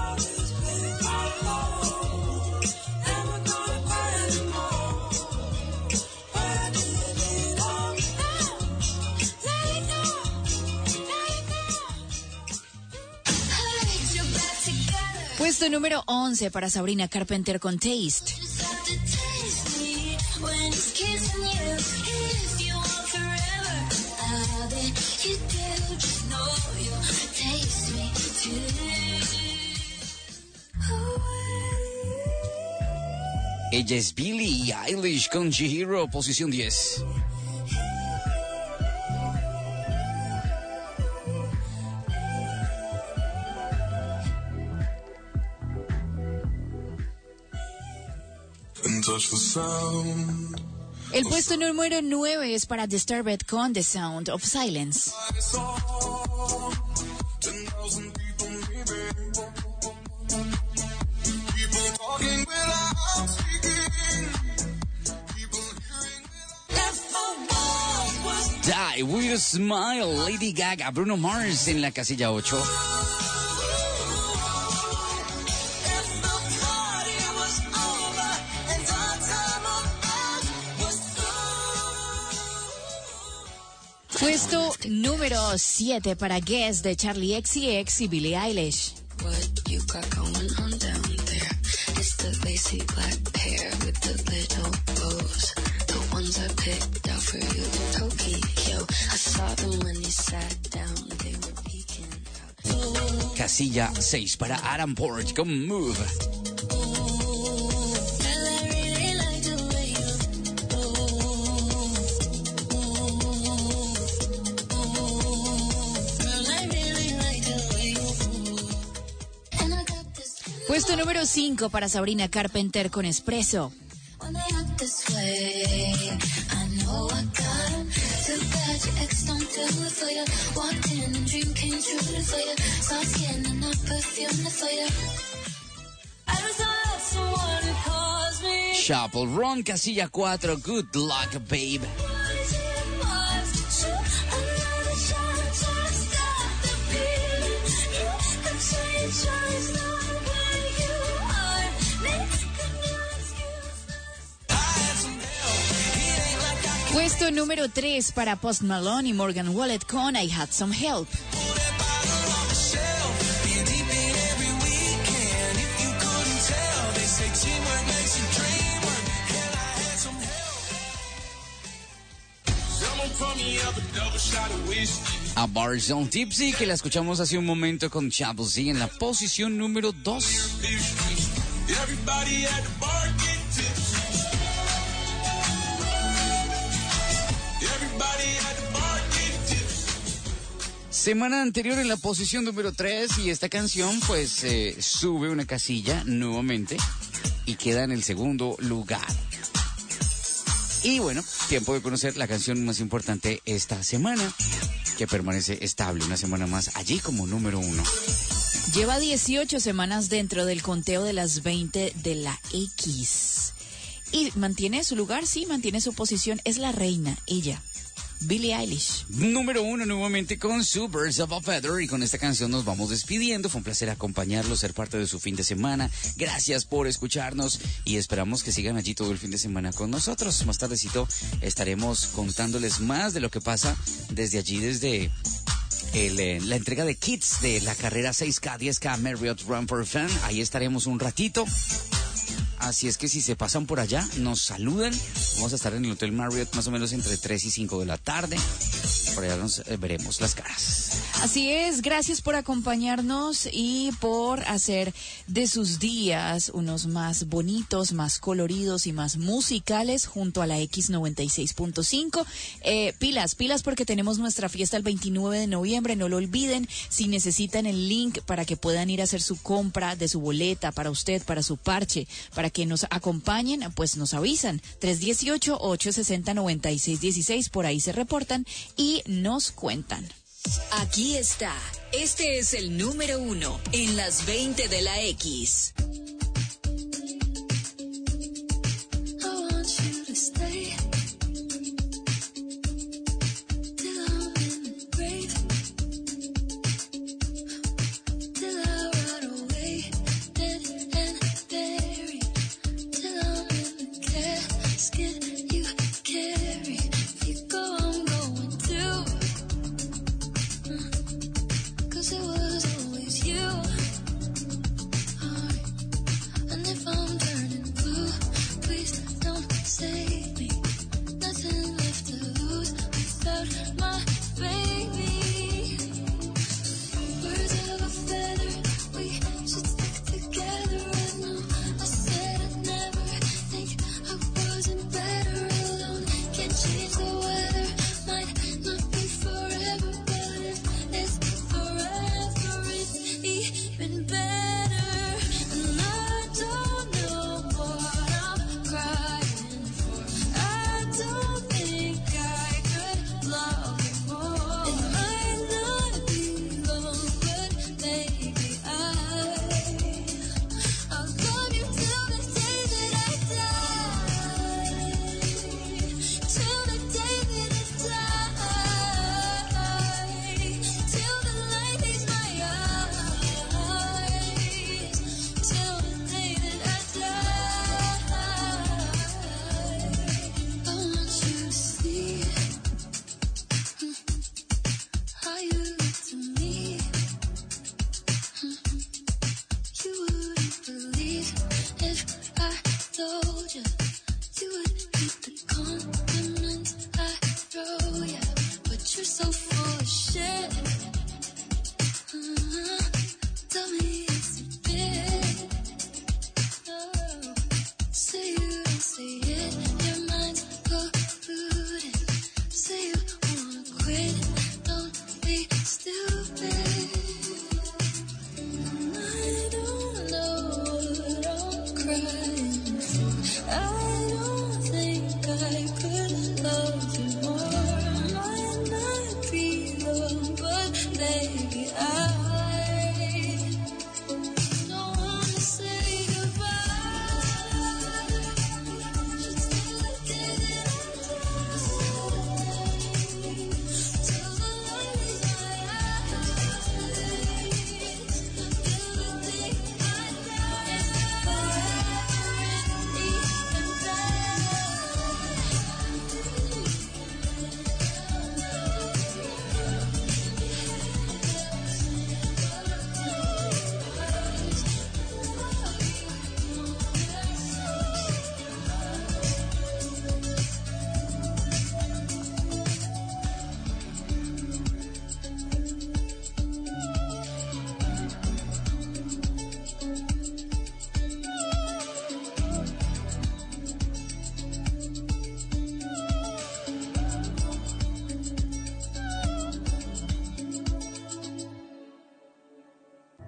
Puesto número once para Sabrina Carpenter con Taste. Ella es Billie Eilish con Chihiro, posición diez. El puesto número nueve es para Disturbed con The Sound of Silence. Die With a Smile, Lady Gaga, Bruno Mars en la casilla ocho. Puesto número siete para Guess de Charlie X C X y Billie Eilish. What you got going on down there? It's the lacy black hair with the little bows. The ones I picked out for you in Tokyo. I saw them when you sat down. They were peeking out. Casilla seis para Adam Port con Move. Puesto número cinco para Sabrina Carpenter con Espresso. Chappell Roan, casilla cuatro, Good Luck Babe. Puesto número tres para Post Malone y Morgan Wallet con I Had Some Help. A Bars on Tipsy, que la escuchamos hace un momento con Chappell Z en la posición número dos. Semana anterior en la posición número tres y esta canción pues eh, sube una casilla nuevamente y queda en el segundo lugar. Y bueno, tiempo de conocer la canción más importante esta semana, que permanece estable una semana más allí como número uno. Lleva dieciocho semanas dentro del conteo de las veinte de la X. Y mantiene su lugar, sí, mantiene su posición, es la reina, ella. Billie Eilish. Número uno nuevamente con su Birds of a Feather, y con esta canción nos vamos despidiendo. Fue un placer acompañarlos, ser parte de su fin de semana. Gracias por escucharnos y esperamos que sigan allí todo el fin de semana con nosotros. Más tardecito estaremos contándoles más de lo que pasa desde allí, desde el, eh, la entrega de kits de la carrera seis K, diez K Marriott Run for Fun. Ahí estaremos un ratito. Así es que si se pasan por allá, nos saludan. Vamos a estar en el Hotel Marriott más o menos entre tres y cinco de la tarde. Por allá nos eh, veremos las caras. Así es, gracias por acompañarnos y por hacer de sus días unos más bonitos, más coloridos y más musicales junto a la X noventa y seis punto cinco. Eh, pilas, pilas porque tenemos nuestra fiesta el veintinueve de noviembre, no lo olviden. Si necesitan el link para que puedan ir a hacer su compra de su boleta para usted, para su parche, para que nos acompañen, pues nos avisan. tres uno ocho, ocho seis cero, nueve seis uno seis, por ahí se reportan y nos cuentan. Aquí está. Este es el número uno en las veinte de la X.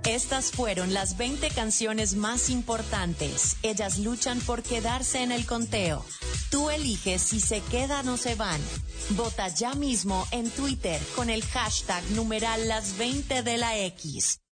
Estas fueron las veinte canciones más importantes. Ellas luchan por quedarse en el conteo. Tú eliges si se quedan o se van. Vota ya mismo en Twitter con el hashtag numeral las veinte de la X.